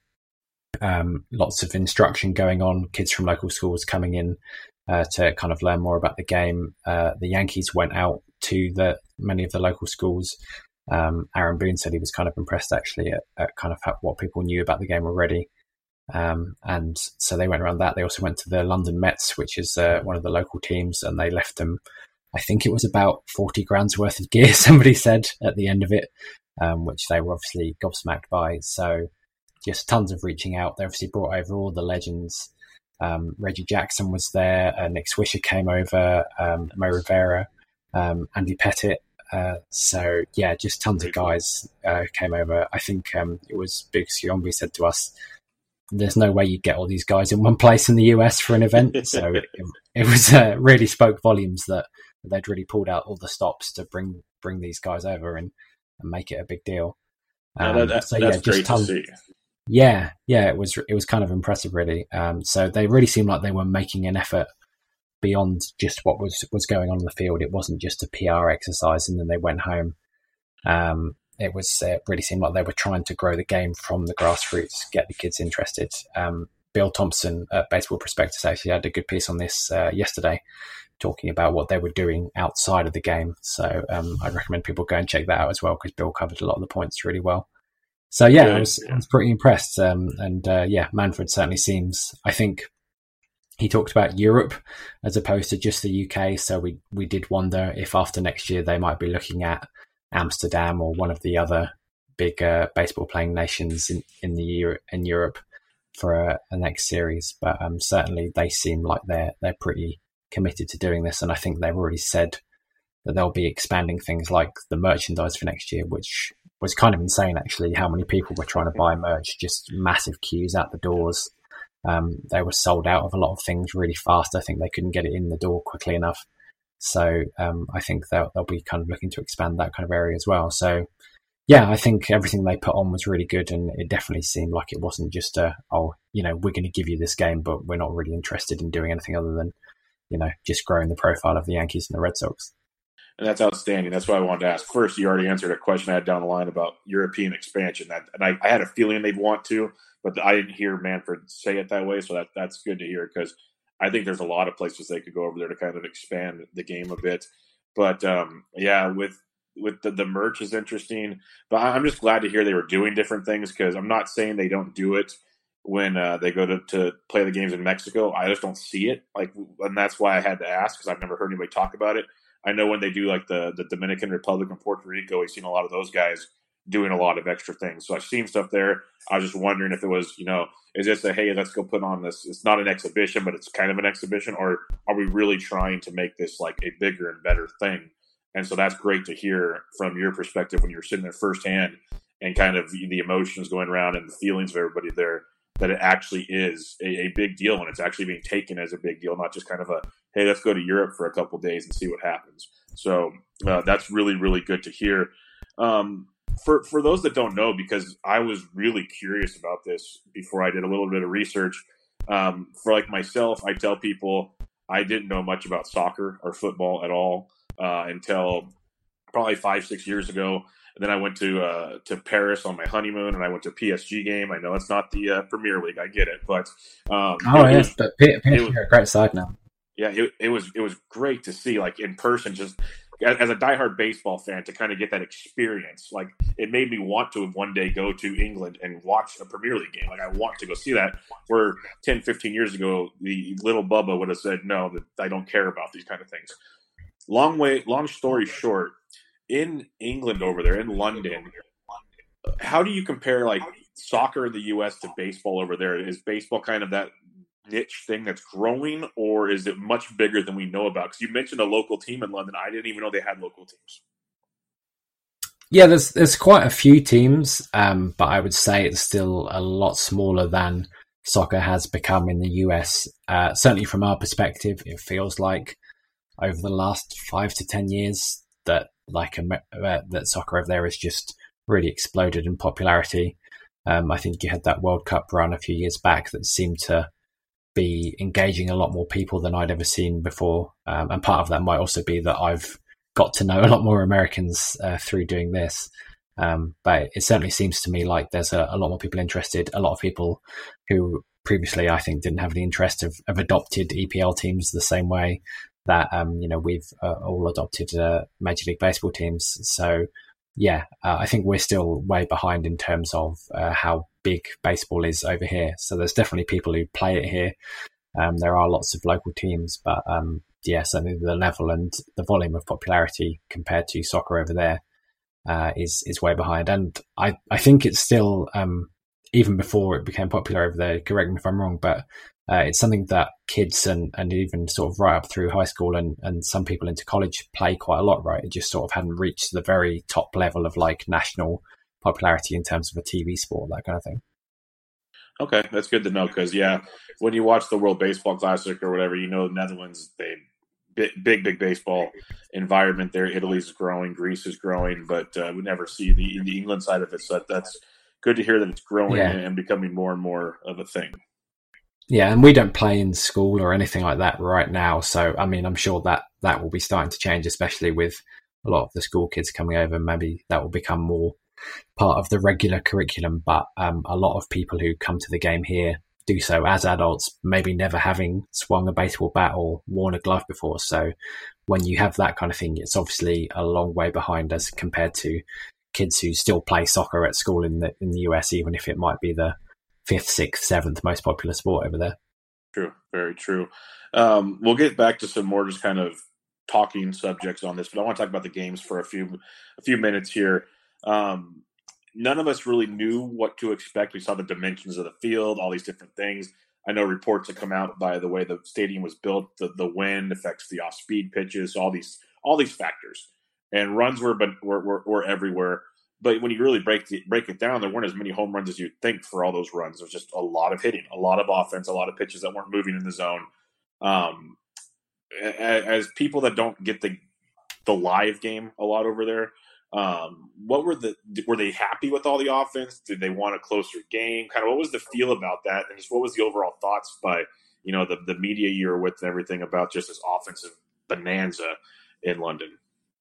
Speaker 3: Um, lots of instruction going on. Kids from local schools coming in uh, to kind of learn more about the game. Uh, the Yankees went out to the many of the local schools. Um, Aaron Boone said he was kind of impressed actually at, at kind of how, what people knew about the game already. Um, and so they went around that. They also went to the London Mets, which is uh, one of the local teams, and they left them, I think it was about forty grand's worth of gear, somebody said at the end of it, um, which they were obviously gobsmacked by. So just tons of reaching out. They obviously brought over all the legends. Um, Reggie Jackson was there. Uh, Nick Swisher came over. Um, Mo Rivera, um, Andy Pettit. Uh, so yeah, just tons of guys uh, came over. I think um, it was Big Siombi said to us, there's no way you get all these guys in one place in the U S for an event. So it, it was uh, really spoke volumes that they'd really pulled out all the stops to bring bring these guys over and, and make it a big deal.
Speaker 4: Um, yeah, that,
Speaker 3: so
Speaker 4: that's
Speaker 3: yeah,
Speaker 4: great
Speaker 3: just ton-
Speaker 4: to see.
Speaker 3: Yeah, yeah, it was it was kind of impressive, really. Um, so they really seemed like they were making an effort beyond just what was, was going on in the field. It wasn't just a P R exercise and then they went home. Um, it was it really seemed like they were trying to grow the game from the grassroots, get the kids interested. Um, Bill Thompson at Baseball Prospectus actually had a good piece on this uh, yesterday, talking about what they were doing outside of the game. So um, I recommend people go and check that out as well, because Bill covered a lot of the points really well. So yeah, Good. I was I was pretty impressed. Um, and uh, yeah, Manfred certainly seems, I think he talked about Europe as opposed to just the U K. So we, we did wonder if after next year they might be looking at Amsterdam or one of the other big uh, baseball playing nations in, in the Euro- in Europe for a, a next series. But um, certainly they seem like they're they're pretty committed to doing this, and I think they've already said that they'll be expanding things like the merchandise for next year, which was kind of insane actually, how many people were trying to buy merch, just massive queues out the doors. Um, they were sold out of a lot of things really fast. I think they couldn't get it in the door quickly enough. So um, I think they'll, they'll be kind of looking to expand that kind of area as well. So yeah, I think everything they put on was really good, and it definitely seemed like it wasn't just a, oh, you know, we're going to give you this game, but we're not really interested in doing anything other than, you know, just growing the profile of the Yankees and the Red Sox.
Speaker 4: And that's outstanding. That's what I wanted to ask. First, you already answered a question I had down the line about European expansion. That, and I, I had a feeling they'd want to, but I didn't hear Manfred say it that way. So that that's good to hear, because I think there's a lot of places they could go over there to kind of expand the game a bit. But um, yeah, with with the, the merch is interesting. But I'm just glad to hear they were doing different things, because I'm not saying they don't do it when uh, they go to, to play the games in Mexico. I just don't see it. Like, and that's why I had to ask, because I've never heard anybody talk about it. I know when they do like the, the Dominican Republic and Puerto Rico, I've seen a lot of those guys doing a lot of extra things. So I've seen stuff there. I was just wondering if it was, you know, is this a, hey, let's go put on this. It's not an exhibition, but it's kind of an exhibition. Or are we really trying to make this like a bigger and better thing? And so that's great to hear from your perspective when you're sitting there firsthand and kind of the emotions going around and the feelings of everybody there, that it actually is a, a big deal, and it's actually being taken as a big deal, not just kind of a, hey, let's go to Europe for a couple of days and see what happens. So uh, that's really, really good to hear. Um, for, for those that don't know, because I was really curious about this before I did a little bit of research, um, for like myself, I tell people I didn't know much about soccer or football at all uh, until probably five, six years ago. And then I went to uh, to Paris on my honeymoon, and I went to a P S G game. I know it's not the uh, Premier League, I get it, but um,
Speaker 3: oh
Speaker 4: it
Speaker 3: yes,
Speaker 4: was,
Speaker 3: but P S G are a great side now.
Speaker 4: Yeah, it, it was it was great to see, like in person, just as a diehard baseball fan, to kind of get that experience. Like, it made me want to one day go to England and watch a Premier League game. Like, I want to go see that. Where ten, fifteen years ago, the little Bubba would have said, no, that I don't care about these kind of things. Long way, long story short. In England over there, in London, how do you compare like soccer in the U S to baseball over there? Is baseball kind of that niche thing that's growing, or is it much bigger than we know about? Because you mentioned a local team in London. I didn't even know they had local teams.
Speaker 3: Yeah, there's there's quite a few teams, um, but I would say it's still a lot smaller than soccer has become in the U S. Uh, certainly from our perspective, it feels like over the last five to ten years that like uh, that soccer over there has just really exploded in popularity. Um, I think you had that World Cup run a few years back that seemed to be engaging a lot more people than I'd ever seen before. Um, and part of that might also be that I've got to know a lot more Americans uh, through doing this. Um, but it certainly seems to me like there's a, a lot more people interested, a lot of people who previously I think didn't have the interest of, of adopted E P L teams the same way that, um, you know, we've uh, all adopted uh, Major League Baseball teams. So, yeah, uh, I think we're still way behind in terms of uh, how big baseball is over here. So there's definitely people who play it here. Um, there are lots of local teams, but um, yeah, certainly the level and the volume of popularity compared to soccer over there uh, is is way behind. And I, I think it's still, um, even before it became popular over there, correct me if I'm wrong, but Uh, it's something that kids and, and even sort of right up through high school and, and some people into college play quite a lot, right? It just sort of hadn't reached the very top level of like national popularity in terms of a T V sport, that kind of thing.
Speaker 4: Okay, that's good to know because yeah, when you watch the World Baseball Classic or whatever, you know the Netherlands they big big, big baseball environment there. Italy's growing, Greece is growing, but uh, we never see the the England side of it. So that, that's good to hear that it's growing
Speaker 3: Yeah.
Speaker 4: and becoming more and more of a thing.
Speaker 3: Yeah, and we don't play in school or anything like that right now. So, I mean, I'm sure that that will be starting to change, especially with a lot of the school kids coming over. Maybe that will become more part of the regular curriculum. But um, a lot of people who come to the game here do so as adults, maybe never having swung a baseball bat or worn a glove before. So when you have that kind of thing, it's obviously a long way behind as compared to kids who still play soccer at school in the in the U S, even if it might be the fifth, sixth, seventh most popular sport over there.
Speaker 4: True, very true. Um, we'll get back to some more just kind of talking subjects on this, but I want to talk about the games for a few a few minutes here. Um, none of us really knew what to expect. We saw the dimensions of the field, all these different things. I know reports have come out by the way the stadium was built. The, the wind affects the off-speed pitches, all these all these factors, and runs were but were, were, were everywhere. But when you really break the, break it down, there weren't as many home runs as you'd think for all those runs. There was just a lot of hitting, a lot of offense, a lot of pitches that weren't moving in the zone. Um, as people that don't get the the live game a lot over there, um, what were the were they happy with all the offense? Did they want a closer game? Kind of what was the feel about that, and just what was the overall thoughts by you know the the media you were with and everything about just this offensive bonanza in London?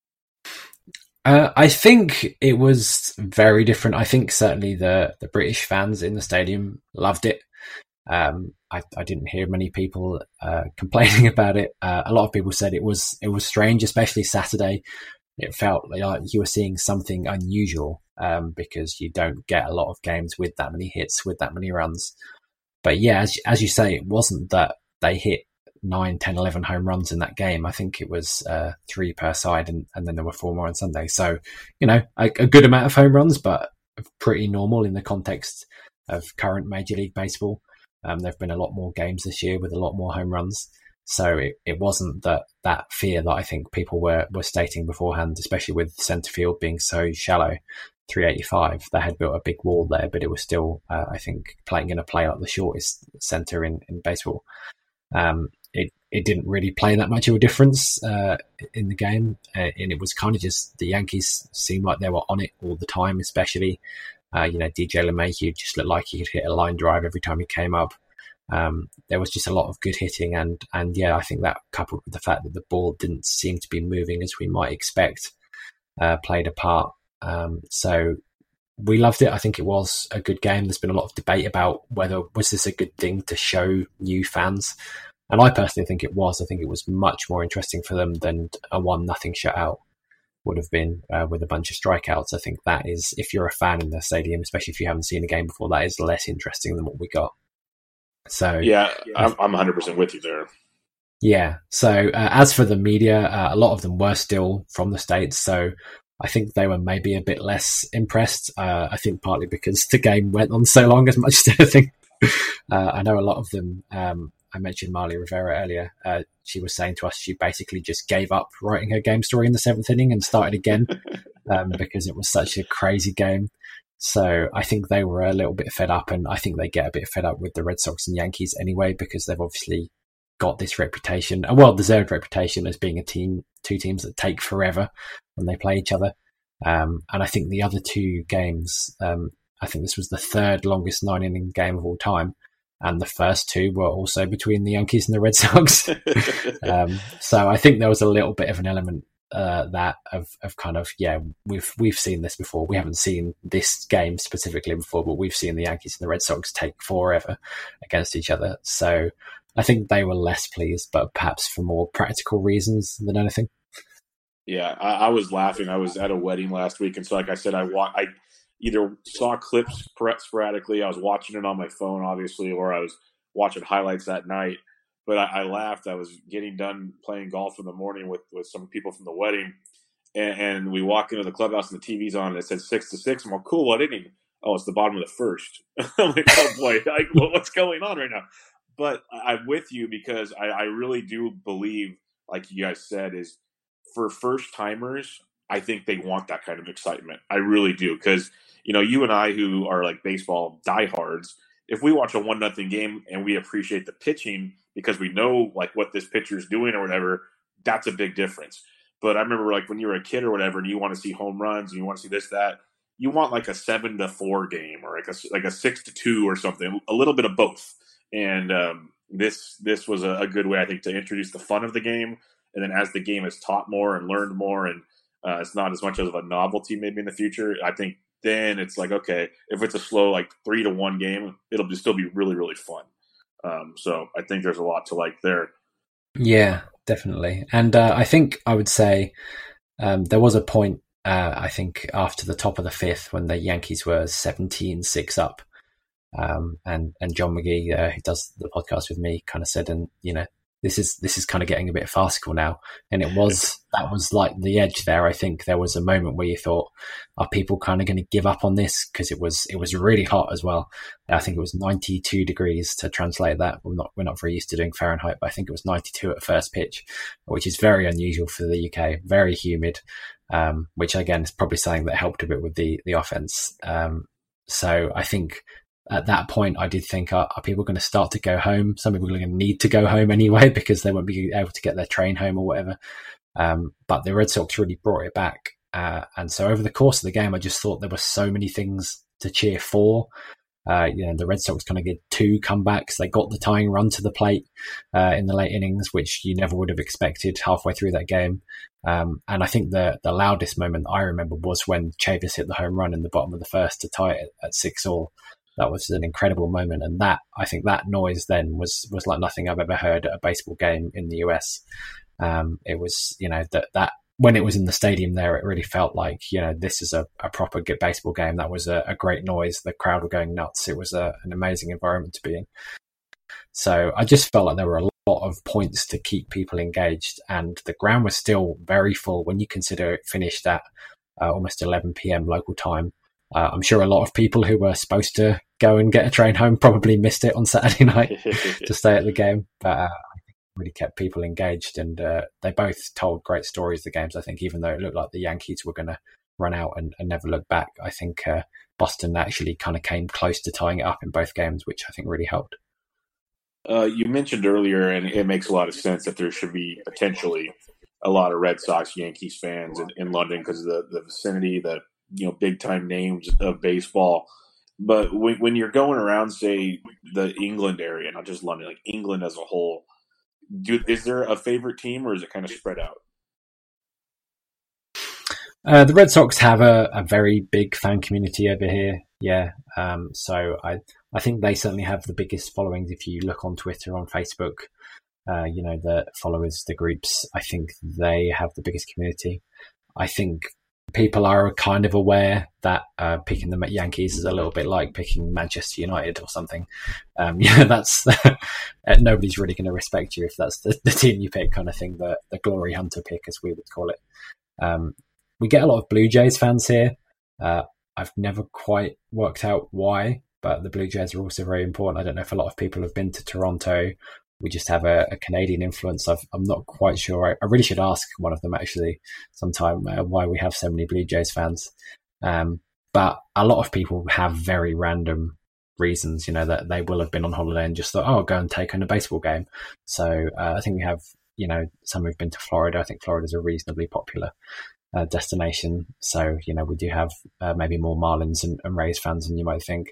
Speaker 3: Uh, I think it was very different. I think certainly the, the British fans in the stadium loved it. Um, I, I didn't hear many people uh, complaining about it. Uh, a lot of people said it was it was strange, especially Saturday. It felt like you were seeing something unusual um, because you don't get a lot of games with that many hits, with that many runs. But yeah, as, as you say, it wasn't that they hit nine, ten, eleven home runs in that game. I think it was uh, three per side, and, and then there were four more on Sunday. So, you know, a, a good amount of home runs, but pretty normal in the context of current Major League Baseball. Um, there have been a lot more games this year with a lot more home runs. So it, it wasn't that, that fear that I think people were, were stating beforehand, especially with centre field being so shallow, three eighty-five. They had built a big wall there, but it was still, uh, I think, playing in a play like the shortest centre in, in baseball. Um, it, it didn't really play that much of a difference uh, in the game. Uh, and it was kind of just the Yankees seemed like they were on it all the time, especially, uh, you know, D J LeMahieu just looked like he could hit a line drive every time he came up. Um, there was just a lot of good hitting. And, and yeah, I think that coupled with the fact that the ball didn't seem to be moving as we might expect, uh, played a part. Um, so we loved it. I think it was a good game. There's been a lot of debate about whether was this a good thing to show new fans. And I personally think it was. I think it was much more interesting for them than a one nothing shutout would have been uh, with a bunch of strikeouts. I think that is, if you're a fan in the stadium, especially if you haven't seen a game before, that is less interesting than what we got. So
Speaker 4: yeah, I'm, I'm one hundred percent with you there.
Speaker 3: Yeah. So uh, as for the media, uh, a lot of them were still from the States. So I think they were maybe a bit less impressed. Uh, I think partly because the game went on so long as much as anything. uh, I know a lot of them. Um, I mentioned Marly Rivera earlier. Uh, she was saying to us she basically just gave up writing her game story in the seventh inning and started again um, because it was such a crazy game. So I think they were a little bit fed up, and I think they get a bit fed up with the Red Sox and Yankees anyway because they've obviously got this reputation, a well-deserved reputation as being a team, two teams that take forever when they play each other. Um, and I think the other two games, um, I think this was the third longest nine-inning game of all time. And the first two were also between the Yankees and the Red Sox. um, so I think there was a little bit of an element uh, that of, of kind of, yeah, we've we've seen this before. We haven't seen this game specifically before, but we've seen the Yankees and the Red Sox take forever against each other. So I think they were less pleased, but perhaps for more practical reasons than anything.
Speaker 4: Yeah, I, I was laughing. I was at a wedding last week, and so like I said, I wa- I either saw clips sporadically, I was watching it on my phone, obviously, or I was watching highlights that night. But I, I laughed. I was getting done playing golf in the morning with, with some people from the wedding, and, and we walk into the clubhouse and the T V's on, and it said six to six. I'm like, cool, what inning? Oh, it's the bottom of the first. I'm like, oh boy, like, what's going on right now? But I'm with you because I, I really do believe, like you guys said, is for first timers, I think they want that kind of excitement. I really do because, you know, you and I who are like baseball diehards, if we watch a one nothing game and we appreciate the pitching because we know like what this pitcher is doing or whatever, that's a big difference. But I remember like when you were a kid or whatever, and you want to see home runs and you want to see this, that, you want like a seven to four game or like a like a six to two or something, a little bit of both. And um, this this was a, a good way, I think, to introduce the fun of the game. And then as the game is taught more and learned more, and uh, it's not as much of a novelty maybe in the future, I think then it's like, okay, if it's a slow like three to one game, it'll be, still be really really fun. Um, so I think there's a lot to like there.
Speaker 3: Yeah, definitely. And uh, I think I would say um, there was a point, uh, I think, after the top of the fifth when the Yankees were seventeen six up. Um, and, and John McGee, uh, who does the podcast with me, kind of said, and, you know, this is this is kind of getting a bit farcical now. And it was, that was like the edge there. I think there was a moment where you thought, are people kind of going to give up on this? Because it was it was really hot as well. I think it was ninety-two degrees to translate that. We're not we're not very used to doing Fahrenheit, but I think it was ninety-two at first pitch, which is very unusual for the U K. Very humid, um, which again is probably something that helped a bit with the the offense. Um, so I think at that point, I did think, are, are people going to start to go home? Some people are going to need to go home anyway because they won't be able to get their train home or whatever. Um, but the Red Sox really brought it back. Uh, and so over the course of the game, I just thought there were so many things to cheer for. Uh, you know, the Red Sox kind of get two comebacks. They got the tying run to the plate uh, in the late innings, which you never would have expected halfway through that game. Um, and I think the the loudest moment I remember was when Chavis hit the home run in the bottom of the first to tie it at six all. That was an incredible moment, and that I think that noise then was was like nothing I've ever heard at a baseball game in the U S. Um, it was, you know, that that when it was in the stadium there, it really felt like, you know, this is a, a proper good baseball game. That was a, a great noise. The crowd were going nuts. It was a, an amazing environment to be in. So I just felt like there were a lot of points to keep people engaged, and the ground was still very full when you consider it finished at uh, almost eleven p.m. local time. Uh, I'm sure a lot of people who were supposed to go and get a train home probably missed it on Saturday night to stay at the game. But uh, I think it really kept people engaged, and uh, they both told great stories, the games, I think, even though it looked like the Yankees were going to run out and, and never look back. I think uh, Boston actually kind of came close to tying it up in both games, which I think really helped.
Speaker 4: Uh, you mentioned earlier, and it makes a lot of sense, that there should be potentially a lot of Red Sox, Yankees fans in, in London because of the, the vicinity, the you know, big time names of baseball. But when, when you're going around, say, the England area, not just London, like England as a whole, do, is there a favorite team, or is it kind of spread out?
Speaker 3: Uh, the Red Sox have a, a very big fan community over here. Yeah. Um, so I, I think they certainly have the biggest followings. If you look on Twitter, on Facebook, uh, you know, the followers, the groups, I think they have the biggest community. I think people are kind of aware that uh, picking the Yankees is a little bit like picking Manchester United or something. Um, yeah, that's nobody's really going to respect you if that's the, the team you pick, kind of thing. The the glory hunter pick, as we would call it. Um, we get a lot of Blue Jays fans here. Uh, I've never quite worked out why, but the Blue Jays are also very important. I don't know if a lot of people have been to Toronto. We just have a, a Canadian influence. I've, I'm not quite sure. I, I really should ask one of them actually sometime uh, why we have so many Blue Jays fans. Um, but a lot of people have very random reasons, you know, that they will have been on holiday and just thought, oh, I'll go and take on a baseball game. So uh, I think we have, you know, some who've been to Florida. I think Florida is a reasonably popular uh, destination. So, you know, we do have uh, maybe more Marlins and, and Rays fans than you might think.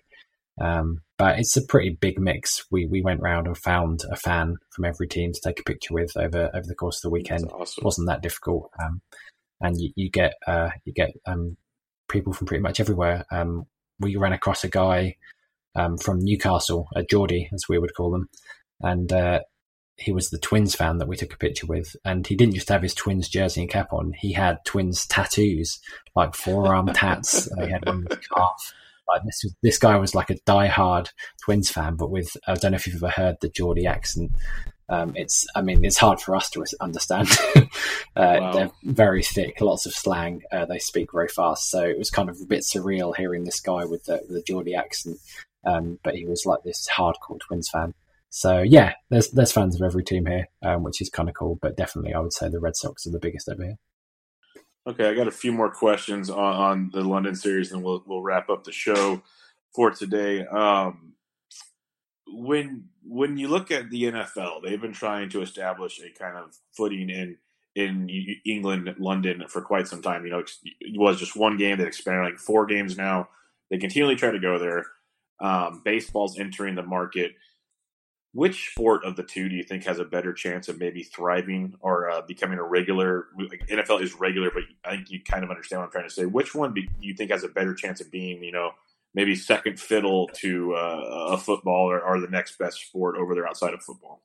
Speaker 3: Um, but it's a pretty big mix. We we went round and found a fan from every team to take a picture with over, over the course of the weekend.
Speaker 4: Awesome.
Speaker 3: It wasn't that difficult. Um, and you, you get uh, you get um, people from pretty much everywhere. Um, we ran across a guy um, from Newcastle, a Geordie, as we would call them, and uh, he was the Twins fan that we took a picture with. And he didn't just have his Twins jersey and cap on; he had Twins tattoos, like forearm tats. Uh, he had one with a calf. Like this, this guy was like a diehard Twins fan, but with, I don't know if you've ever heard the Geordie accent. Um, it's, I mean, it's hard for us to understand. uh, wow. They're very thick, lots of slang. Uh, they speak very fast. So it was kind of a bit surreal hearing this guy with the, the Geordie accent. Um, but he was like this hardcore Twins fan. So yeah, there's, there's fans of every team here, um, which is kind of cool, but definitely I would say the Red Sox are the biggest over here.
Speaker 4: Okay, I got a few more questions on, on the London series, and we'll we'll wrap up the show for today. Um, when when you look at the N F L, they've been trying to establish a kind of footing in in England, London for quite some time. You know, it was just one game that expanded like four games now. They continually try to go there. Um, baseball's entering the market. Which sport of the two do you think has a better chance of maybe thriving or uh, becoming a regular? Like N F L is regular, but I think you kind of understand what I'm trying to say. Which one do you think has a better chance of being, you know, maybe second fiddle to uh, a football or, or the next best sport over there outside of football?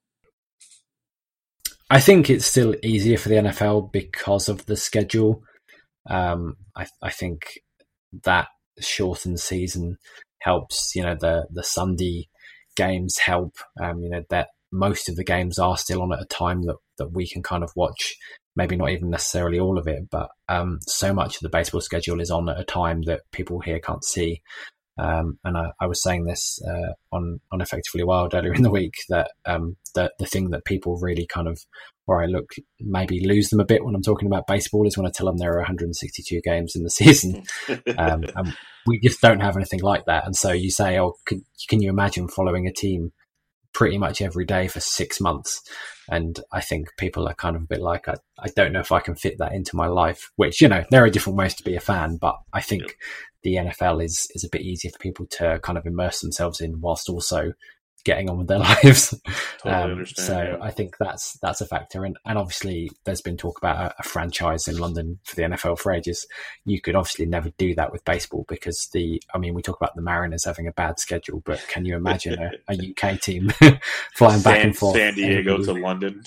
Speaker 3: I think it's still easier for the N F L because of the schedule. Um, I, I think that shortened season helps. You know, the the Sunday games help. Um, you know, that most of the games are still on at a time that, that we can kind of watch. Maybe not even necessarily all of it, but um, so much of the baseball schedule is on at a time that people here can't see. Um, and I, I was saying this uh, on on Effectively Wild earlier in the week that um, the the thing that people really kind of, where I look maybe lose them a bit when I'm talking about baseball is when I tell them there are one hundred sixty-two games in the season. um, and we just don't have anything like that. And so you say, oh, can, can you imagine following a team pretty much every day for six months? And I think people are kind of a bit like, I, I don't know if I can fit that into my life, which, you know, there are different ways to be a fan, but I think yep. the N F L is, is a bit easier for people to kind of immerse themselves in whilst also getting on with their lives.
Speaker 4: Totally
Speaker 3: um,
Speaker 4: understand.
Speaker 3: so
Speaker 4: Yeah.
Speaker 3: I think that's that's a factor. And, and obviously there's been talk about a, a franchise in London for the N F L for ages. You could obviously never do that with baseball because the, I mean, we talk about the Mariners having a bad schedule, but can you imagine a, a U K team flying
Speaker 4: San,
Speaker 3: back and forth?
Speaker 4: San Diego to London.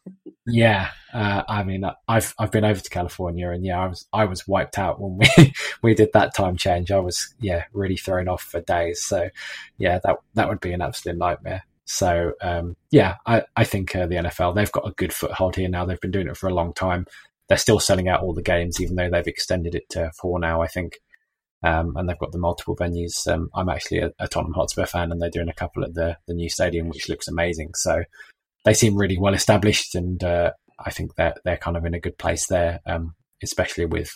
Speaker 3: Yeah, uh, I mean, I've I've been over to California, and yeah, I was I was wiped out when we, we did that time change. I was yeah really thrown off for days. So yeah, that that would be an absolute nightmare. So um, yeah, I I think uh, the N F L, they've got a good foothold here now. They've been doing it for a long time. They're still selling out all the games, even though they've extended it to four now, I think. Um, and they've got the multiple venues. Um, I'm actually a, a Tottenham Hotspur fan, and they're doing a couple at the the new stadium, which looks amazing. So they seem really well established, and uh, I think they're they're kind of in a good place there, um, especially with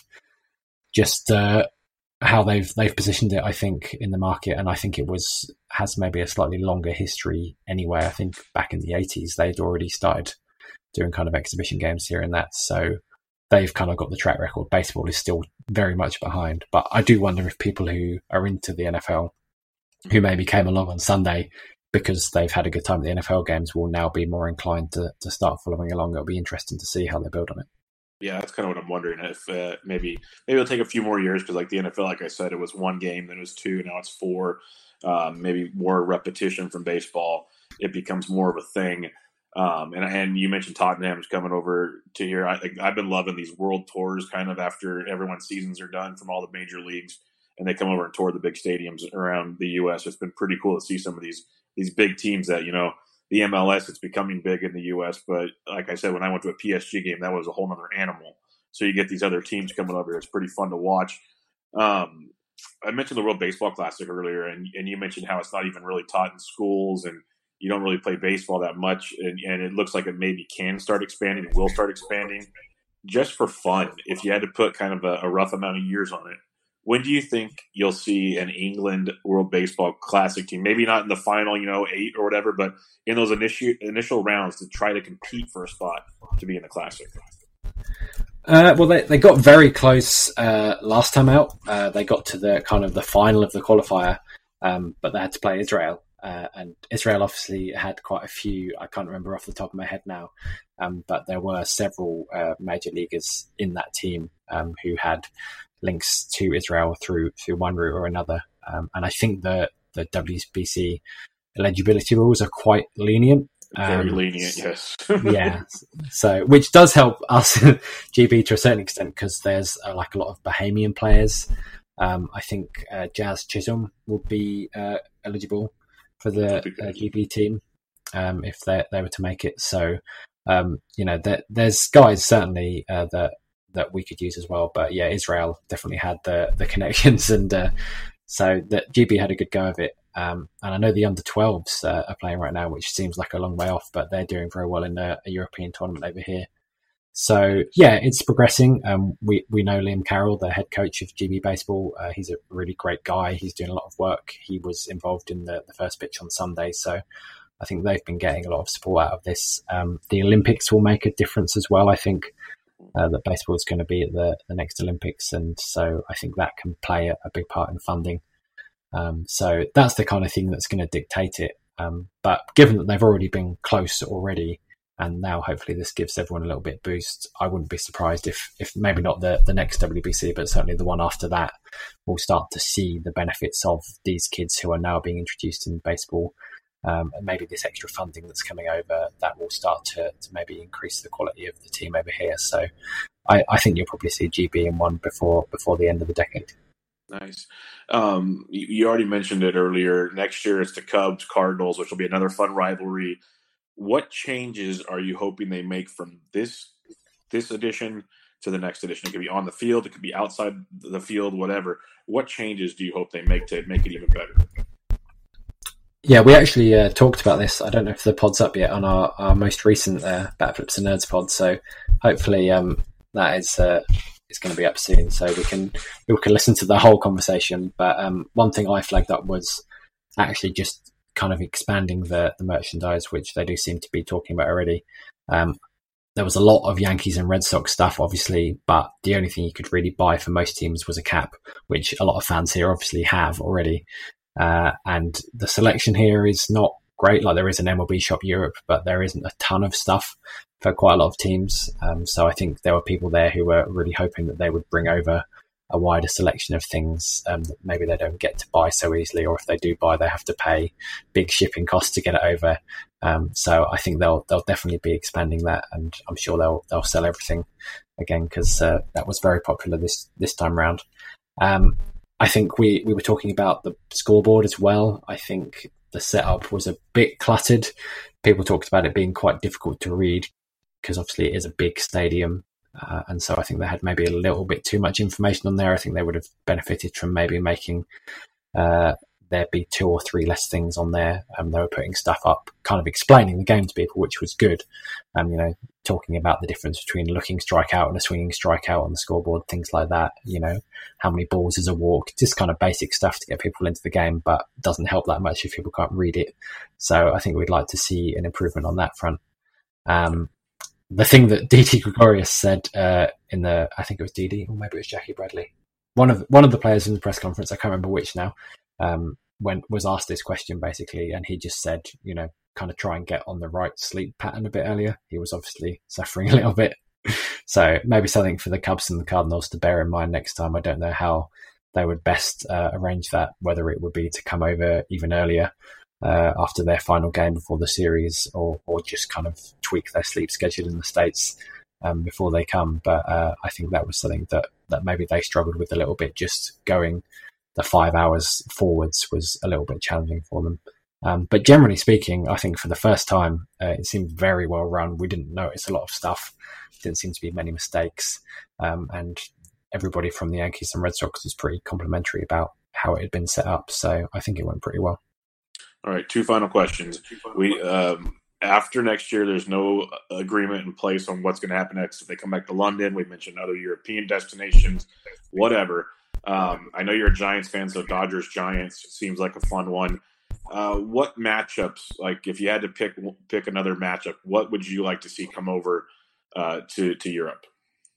Speaker 3: just uh, how they've they've positioned it. I think in the market, and I think it was has maybe a slightly longer history anyway. I think back in the eighties they'd already started doing kind of exhibition games here and that, so they've kind of got the track record. Baseball is still very much behind, but I do wonder if people who are into the N F L, who maybe came along on Sunday because they've had a good time at the N F L games, will now be more inclined to, to start following along. It'll be interesting to see how they build on it.
Speaker 4: Yeah, that's kind of what I'm wondering. If uh, maybe maybe it'll take a few more years because, like the N F L, like I said, it was one game, then it was two, now it's four. Um, maybe more repetition from baseball. It becomes more of a thing. Um, and and you mentioned Tottenham's coming over to here. I, I've been loving these world tours, kind of after everyone's seasons are done from all the major leagues, and they come over and tour the big stadiums around the U S. It's been pretty cool to see some of these these big teams that, you know, the M L S, it's becoming big in the U S, but like I said, when I went to a P S G game, that was a whole other animal. So you get these other teams coming over here. It's pretty fun to watch. Um, I mentioned the World Baseball Classic earlier, and, and you mentioned how it's not even really taught in schools, and you don't really play baseball that much, and, and it looks like it maybe can start expanding and will start expanding. Just for fun, if you had to put kind of a, a rough amount of years on it, when do you think you'll see an England World Baseball Classic team? Maybe not in the final, you know, eight or whatever, but in those initial initial rounds to try to compete for a spot to be in the Classic.
Speaker 3: Uh, well, they, they got very close uh, last time out. Uh, they got to the kind of the final of the qualifier, um, but they had to play Israel. Uh, and Israel obviously had quite a few, I can't remember off the top of my head now, um, but there were several uh, major leaguers in that team um, who had links to Israel through through one route or another. Um, and I think the, the W B C eligibility rules are quite lenient.
Speaker 4: Very
Speaker 3: um,
Speaker 4: lenient, yes.
Speaker 3: yeah. So, which does help us, G B, to a certain extent, because there's uh, like a lot of Bahamian players. Um, I think uh, Jazz Chisholm would be uh, eligible for the uh, G B team um, if they, they were to make it. So, um, you know, there, there's guys certainly uh, that that we could use as well. But yeah, Israel definitely had the the connections, and uh, so that G B had a good go of it. Um, and I know the under twelves uh, are playing right now, which seems like a long way off, but they're doing very well in a, a European tournament over here. So yeah, it's progressing. Um, we we know Liam Carroll, the head coach of G B Baseball. Uh, he's a really great guy. He's doing a lot of work. He was involved in the, the first pitch on Sunday, so I think they've been getting a lot of support out of this. Um, the Olympics will make a difference as well. I think uh, that baseball is going to be at the, the next Olympics, and so I think that can play a, a big part in funding. Um, so that's the kind of thing that's going to dictate it. Um, but given that they've already been close already, and now hopefully this gives everyone a little bit boost, I wouldn't be surprised if, if maybe not the, the next W B C, but certainly the one after that, we'll start to see the benefits of these kids who are now being introduced in baseball. Um, and maybe this extra funding that's coming over, that will start to, to maybe increase the quality of the team over here. So I, I think you'll probably see G B in one before before the end of the decade.
Speaker 4: Nice. Um, you, you already mentioned it earlier. Next year it's the Cubs Cardinals, which will be another fun rivalry. What changes are you hoping they make from this this edition to the next edition? It could be on the field, it could be outside the field, whatever. What changes do you hope they make to make it even better?
Speaker 3: Yeah, we actually uh, talked about this. I don't know if the pod's up yet on our, our most recent uh, Bat Flips and Nerds pod. So hopefully um, that is uh, is going to be up soon, so we can we can listen to the whole conversation. But um, one thing I flagged up was actually just kind of expanding the, the merchandise, which they do seem to be talking about already. Um, there was a lot of Yankees and Red Sox stuff, obviously, but the only thing you could really buy for most teams was a cap, which a lot of fans here obviously have already. Uh, and the selection here is not great. Like, there is an M L B Shop Europe, but there isn't a ton of stuff for quite a lot of teams. Um, so I think there were people there who were really hoping that they would bring over a wider selection of things um, that maybe they don't get to buy so easily, or if they do buy, they have to pay big shipping costs to get it over. Um, so I think they'll they'll definitely be expanding that, and I'm sure they'll they'll sell everything again, because uh, that was very popular this this time round. Um, I think we, we were talking about the scoreboard as well. I think the setup was a bit cluttered. People talked about it being quite difficult to read because obviously it is a big stadium. Uh, and so I think they had maybe a little bit too much information on there. I think they would have benefited from maybe making uh, there be two or three less things on there. Um, they were putting stuff up, kind of explaining the game to people, which was good. Um, you know, talking about the difference between a looking strikeout and a swinging strikeout on the scoreboard, things like that. You know, how many balls is a walk? Just kind of basic stuff to get people into the game, but doesn't help that much if people can't read it. So I think we'd like to see an improvement on that front. Um, the thing that Didi Gregorius said uh, in the, I think it was Didi, or maybe it was Jackie Bradley, one of one of the players in the press conference, I can't remember which now, um, when was asked this question basically, and he just said, you know, kind of try and get on the right sleep pattern a bit earlier. He was obviously suffering a little bit. So maybe something for the Cubs and the Cardinals to bear in mind next time. I don't know how they would best uh, arrange that, whether it would be to come over even earlier uh, after their final game before the series, or, or just kind of tweak their sleep schedule in the States um, before they come. But uh, I think that was something that, that maybe they struggled with a little bit. Just going the five hours forwards was a little bit challenging for them. Um, but generally speaking, I think for the first time, uh, it seemed very well run. We didn't notice a lot of stuff. Didn't seem to be many mistakes. Um, and everybody from the Yankees and Red Sox was pretty complimentary about how it had been set up. So I think it went pretty well.
Speaker 4: All right, two final questions. We um, after next year, there's no agreement in place on what's going to happen next. If they come back to London, we mentioned other European destinations, whatever. Um, I know you're a Giants fan, so Dodgers Giants seems like a fun one. Uh, what matchups, like if you had to pick pick another matchup, what would you like to see come over uh, to to Europe?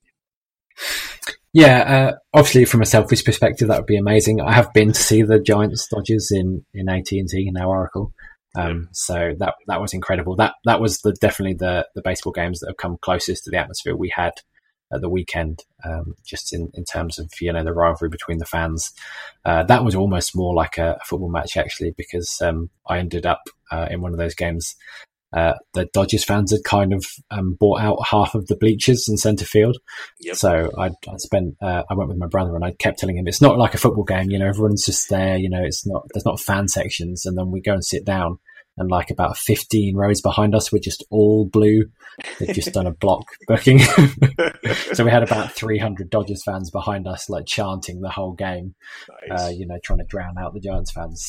Speaker 3: Yeah, uh, obviously from a selfish perspective, that would be amazing. I have been to see the Giants Dodgers in in A T and T, now Oracle, um, yeah. so that that was incredible. That that was the definitely the the baseball games that have come closest to the atmosphere we had at the weekend, um, just in, in terms of, you know, the rivalry between the fans. Uh, that was almost more like a, a football match, actually, because um, I ended up uh, in one of those games. Uh, the Dodgers fans had kind of um, bought out half of the bleachers in centre field. Yep. So I I spent uh, I went with my brother, and I kept telling him it's not like a football game. You know, everyone's just there. You know, it's not there's not fan sections, and then we go and sit down. And like about fifteen rows behind us were just all blue. They'd just done a block booking. So we had about three hundred Dodgers fans behind us, like chanting the whole game, nice. uh, you know, trying to drown out the Giants fans. So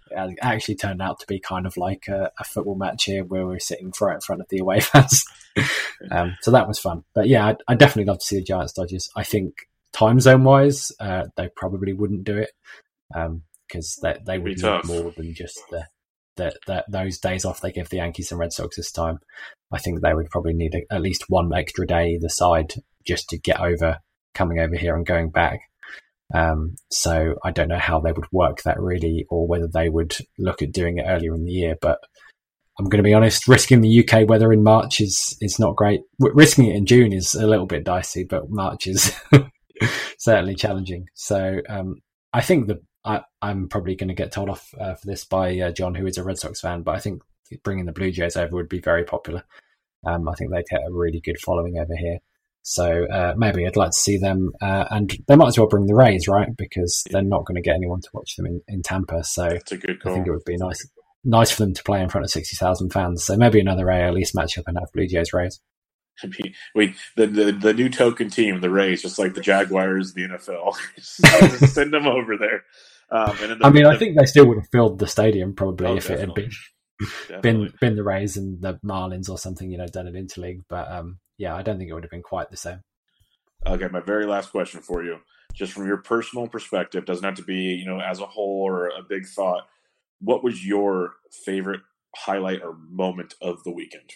Speaker 3: it actually turned out to be kind of like a, a football match here where we were sitting right in front of the away fans. um, so that was fun. But yeah, I, I definitely love to see the Giants Dodgers. I think time zone wise, uh, they probably wouldn't do it because um, they, they would need tough. more than just the, the, the, those days off they give the Yankees and Red Sox this time. I think they would probably need a, at least one extra day either side just to get over coming over here and going back. Um, so I don't know how they would work that really, or whether they would look at doing it earlier in the year. But I'm going to be honest, risking the U K weather in March is, is not great. Risking it in June is a little bit dicey, but March is certainly challenging. So um, I think that I, I'm probably going to get told off uh, for this by uh, John, who is a Red Sox fan, but I think bringing the Blue Jays over would be very popular. Um, I think they'd get a really good following over here. So uh, maybe I'd like to see them, uh, and they might as well bring the Rays, right? Because they're not going to get anyone to watch them in, in Tampa. So
Speaker 4: That's a good call.
Speaker 3: I think it would be nice, nice for them to play in front of sixty thousand fans. So maybe another A L East matchup and have Blue Jays Rays.
Speaker 4: We the, the the new token team, the Rays, just like the Jaguars, the N F L, just send them over there. Um, and the,
Speaker 3: I mean,
Speaker 4: the,
Speaker 3: I think they still would have filled the stadium probably
Speaker 4: oh,
Speaker 3: if
Speaker 4: definitely.
Speaker 3: it had been been been the Rays and the Marlins or something, you know, done an interleague. But um, yeah, I don't think it would have been quite the same.
Speaker 4: Okay, my very last question for you, just from your personal perspective, doesn't have to be, you know, as a whole or a big thought. What was your favorite highlight or moment of the weekend?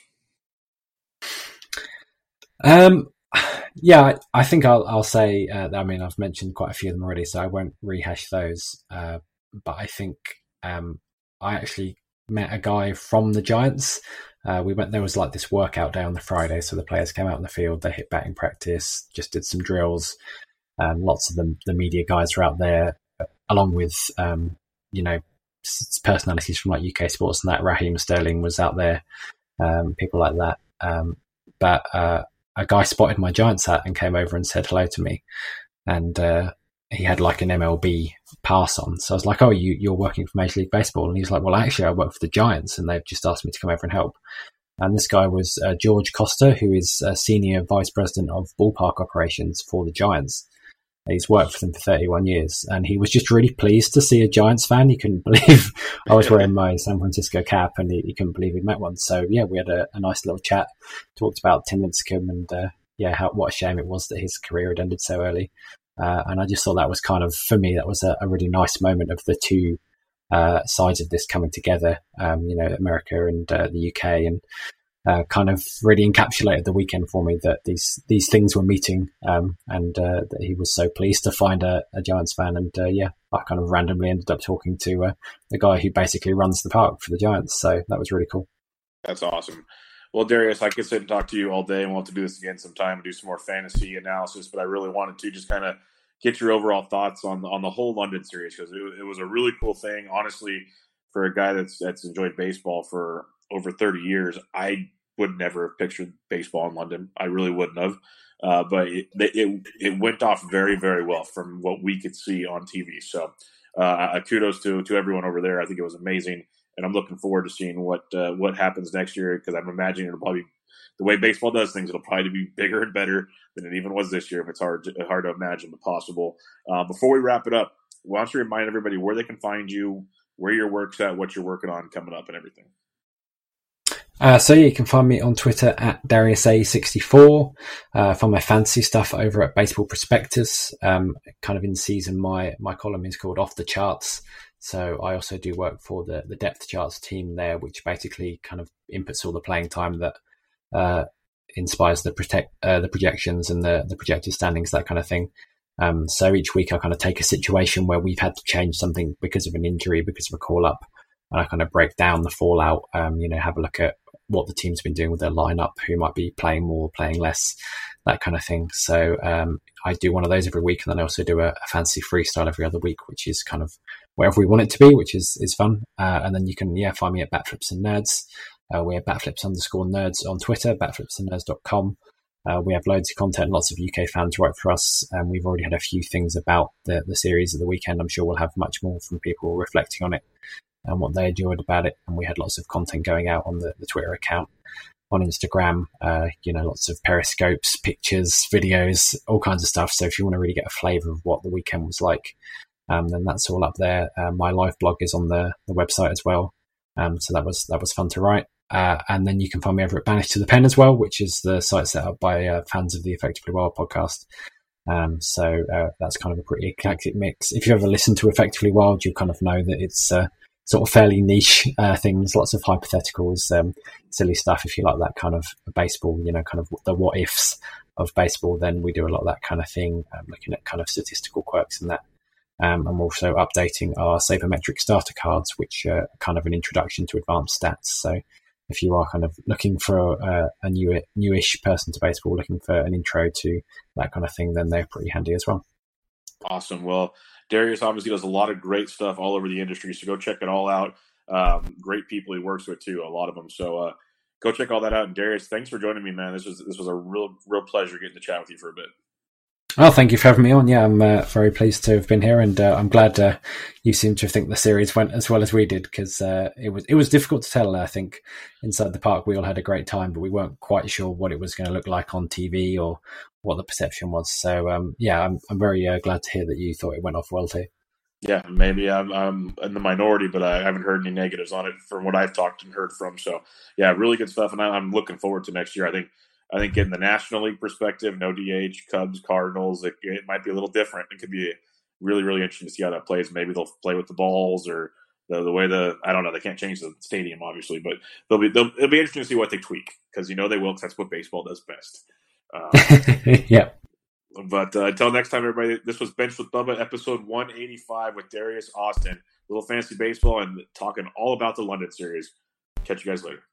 Speaker 3: Um, yeah, I think I'll I'll say. Uh, I mean, I've mentioned quite a few of them already, so I won't rehash those. Uh, but I think um, I actually met a guy from the Giants. Uh, we went. There was like this workout day on the Friday, so the players came out in the field. They hit batting practice, just did some drills. Um, lots of the the media guys were out there, along with um, you know personalities from like U K sports and that. Raheem Sterling was out there, um, people like that. Um, but uh, a guy spotted my Giants hat and came over and said hello to me, and uh, he had like an M L B pass on. So I was like, oh, you, you're working for Major League Baseball? And he was like, well, actually, I work for the Giants, and they've just asked me to come over and help. And this guy was uh, George Costa, who is a senior vice president of ballpark operations for the Giants. He's worked for them for thirty-one years, and he was just really pleased to see a Giants fan. He couldn't believe I was wearing my San Francisco cap, and he, he couldn't believe he'd met one. So yeah, we had a, a nice little chat, talked about Tim Lincecum, and uh, yeah, how, what a shame it was that his career had ended so early. Uh, and I just thought that was kind of, for me, that was a, a really nice moment of the two uh, sides of this coming together. Um, you know, America and uh, the U K, and Uh, kind of really encapsulated the weekend for me that these these things were meeting, um, and uh, that he was so pleased to find a, a Giants fan. And uh, yeah, I kind of randomly ended up talking to uh, the guy who basically runs the park for the Giants. So that was really cool.
Speaker 4: That's awesome. Well, Darius, I could sit and talk to you all day, and we'll have to do this again sometime and do some more fantasy analysis. But I really wanted to just kind of get your overall thoughts on on the whole London series, because it, it was a really cool thing. Honestly, for a guy that's that's enjoyed baseball for over thirty years, I would never have pictured baseball in London. I really wouldn't have. Uh, but it, it it went off very, very well from what we could see on T V. So uh, kudos to to everyone over there. I think it was amazing, and I'm looking forward to seeing what uh, what happens next year, because I'm imagining it'll probably, the way baseball does things, it'll probably be bigger and better than it even was this year. If it's hard to, hard to imagine, but possible. Uh, before we wrap it up, why don't you remind everybody where they can find you, where your work's at, what you're working on coming up, and everything.
Speaker 3: Uh, so yeah, you can find me on Twitter at Darius A sixty-four. Uh, find my fantasy stuff over at Baseball Prospectus. Um, kind of in season, my my column is called Off the Charts. So I also do work for the the depth charts team there, which basically kind of inputs all the playing time that uh, inspires the protect uh, the projections and the the projected standings, that kind of thing. Um, so each week I kind of take a situation where we've had to change something because of an injury, because of a call up, and I kind of break down the fallout. Um, you know, have a look at what the team's been doing with their lineup, who might be playing more, playing less, that kind of thing. So um, I do one of those every week, and then I also do a, a fantasy freestyle every other week, which is kind of wherever we want it to be, which is is fun. Uh, and then you can yeah find me at Batflips and Nerds. Uh, we're Batflips underscore Nerds on Twitter, batflips and nerds dot com. Uh, we have loads of content, lots of U K fans write for us, and we've already had a few things about the, the series of the weekend. I'm sure we'll have much more from people reflecting on it and what they enjoyed about it. And we had lots of content going out on the, the Twitter account, on Instagram, uh, you know, lots of periscopes, pictures, videos, all kinds of stuff. So if you want to really get a flavour of what the weekend was like, um, then that's all up there. Uh, my live blog is on the, the website as well. Um, so that was that was fun to write. Uh, and then you can find me over at Banished to the Pen as well, which is the site set up by uh, fans of the Effectively Wild podcast. Um, so uh, that's kind of a pretty eclectic mix. If you ever listen to Effectively Wild, you kind of know that it's uh, sort of fairly niche uh, things, lots of hypotheticals, um, silly stuff. If you like that kind of baseball, you know, kind of the what ifs of baseball, then we do a lot of that kind of thing, um, looking at kind of statistical quirks and that. Um, I'm also updating our sabermetric starter cards, which are kind of an introduction to advanced stats. So if you are kind of looking for a, a new, newish person to baseball, looking for an intro to that kind of thing, then they're pretty handy as well.
Speaker 4: Awesome. Well, Darius obviously does a lot of great stuff all over the industry, so go check it all out. Um, great people he works with too, a lot of them. So uh, go check all that out. And Darius, thanks for joining me, man. This was this was a real real pleasure getting to chat with you for a bit.
Speaker 3: Oh, thank you for having me on. Yeah, I'm uh, very pleased to have been here, and uh, I'm glad uh, you seem to think the series went as well as we did, because uh, it was it was difficult to tell. I think inside the park we all had a great time, but we weren't quite sure what it was going to look like on T V or what the perception was. So um, yeah, I'm I'm very uh, glad to hear that you thought it went off well too.
Speaker 4: Yeah, maybe I'm, I'm in the minority, but I haven't heard any negatives on it from what I've talked and heard from. So yeah, really good stuff, and I'm looking forward to next year. I think. I think in the National League perspective, no D H, Cubs, Cardinals, it, it might be a little different. It could be really, really interesting to see how that plays. Maybe they'll play with the balls or the, the way the – I don't know. They can't change the stadium, obviously. But they'll be, they'll, it'll be interesting to see what they tweak, because you know they will, because that's what baseball does best. Um,
Speaker 3: yeah.
Speaker 4: But uh, until next time, everybody, this was Benched with Bubba, episode one eighty-five with Darius Austin. Little fantasy baseball and talking all about the London series. Catch you guys later.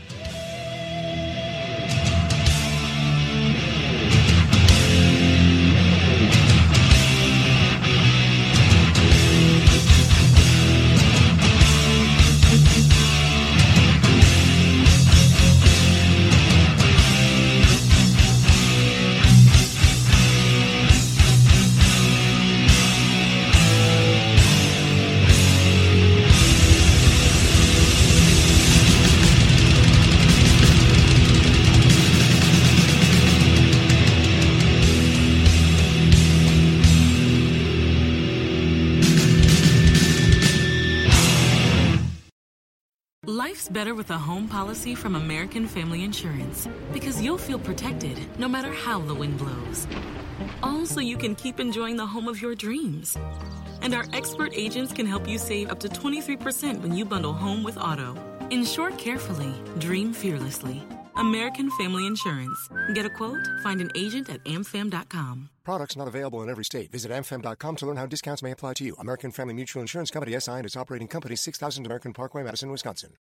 Speaker 5: Life's better with a home policy from American Family Insurance, because you'll feel protected no matter how the wind blows. All so you can keep enjoying the home of your dreams. And our expert agents can help you save up to twenty-three percent when you bundle home with auto. Insure carefully, dream fearlessly. American Family Insurance. Get a quote? Find an agent at am fam dot com.
Speaker 6: Products not available in every state. Visit am fam dot com to learn how discounts may apply to you. American Family Mutual Insurance Company, S I and its operating company, six thousand American Parkway, Madison, Wisconsin.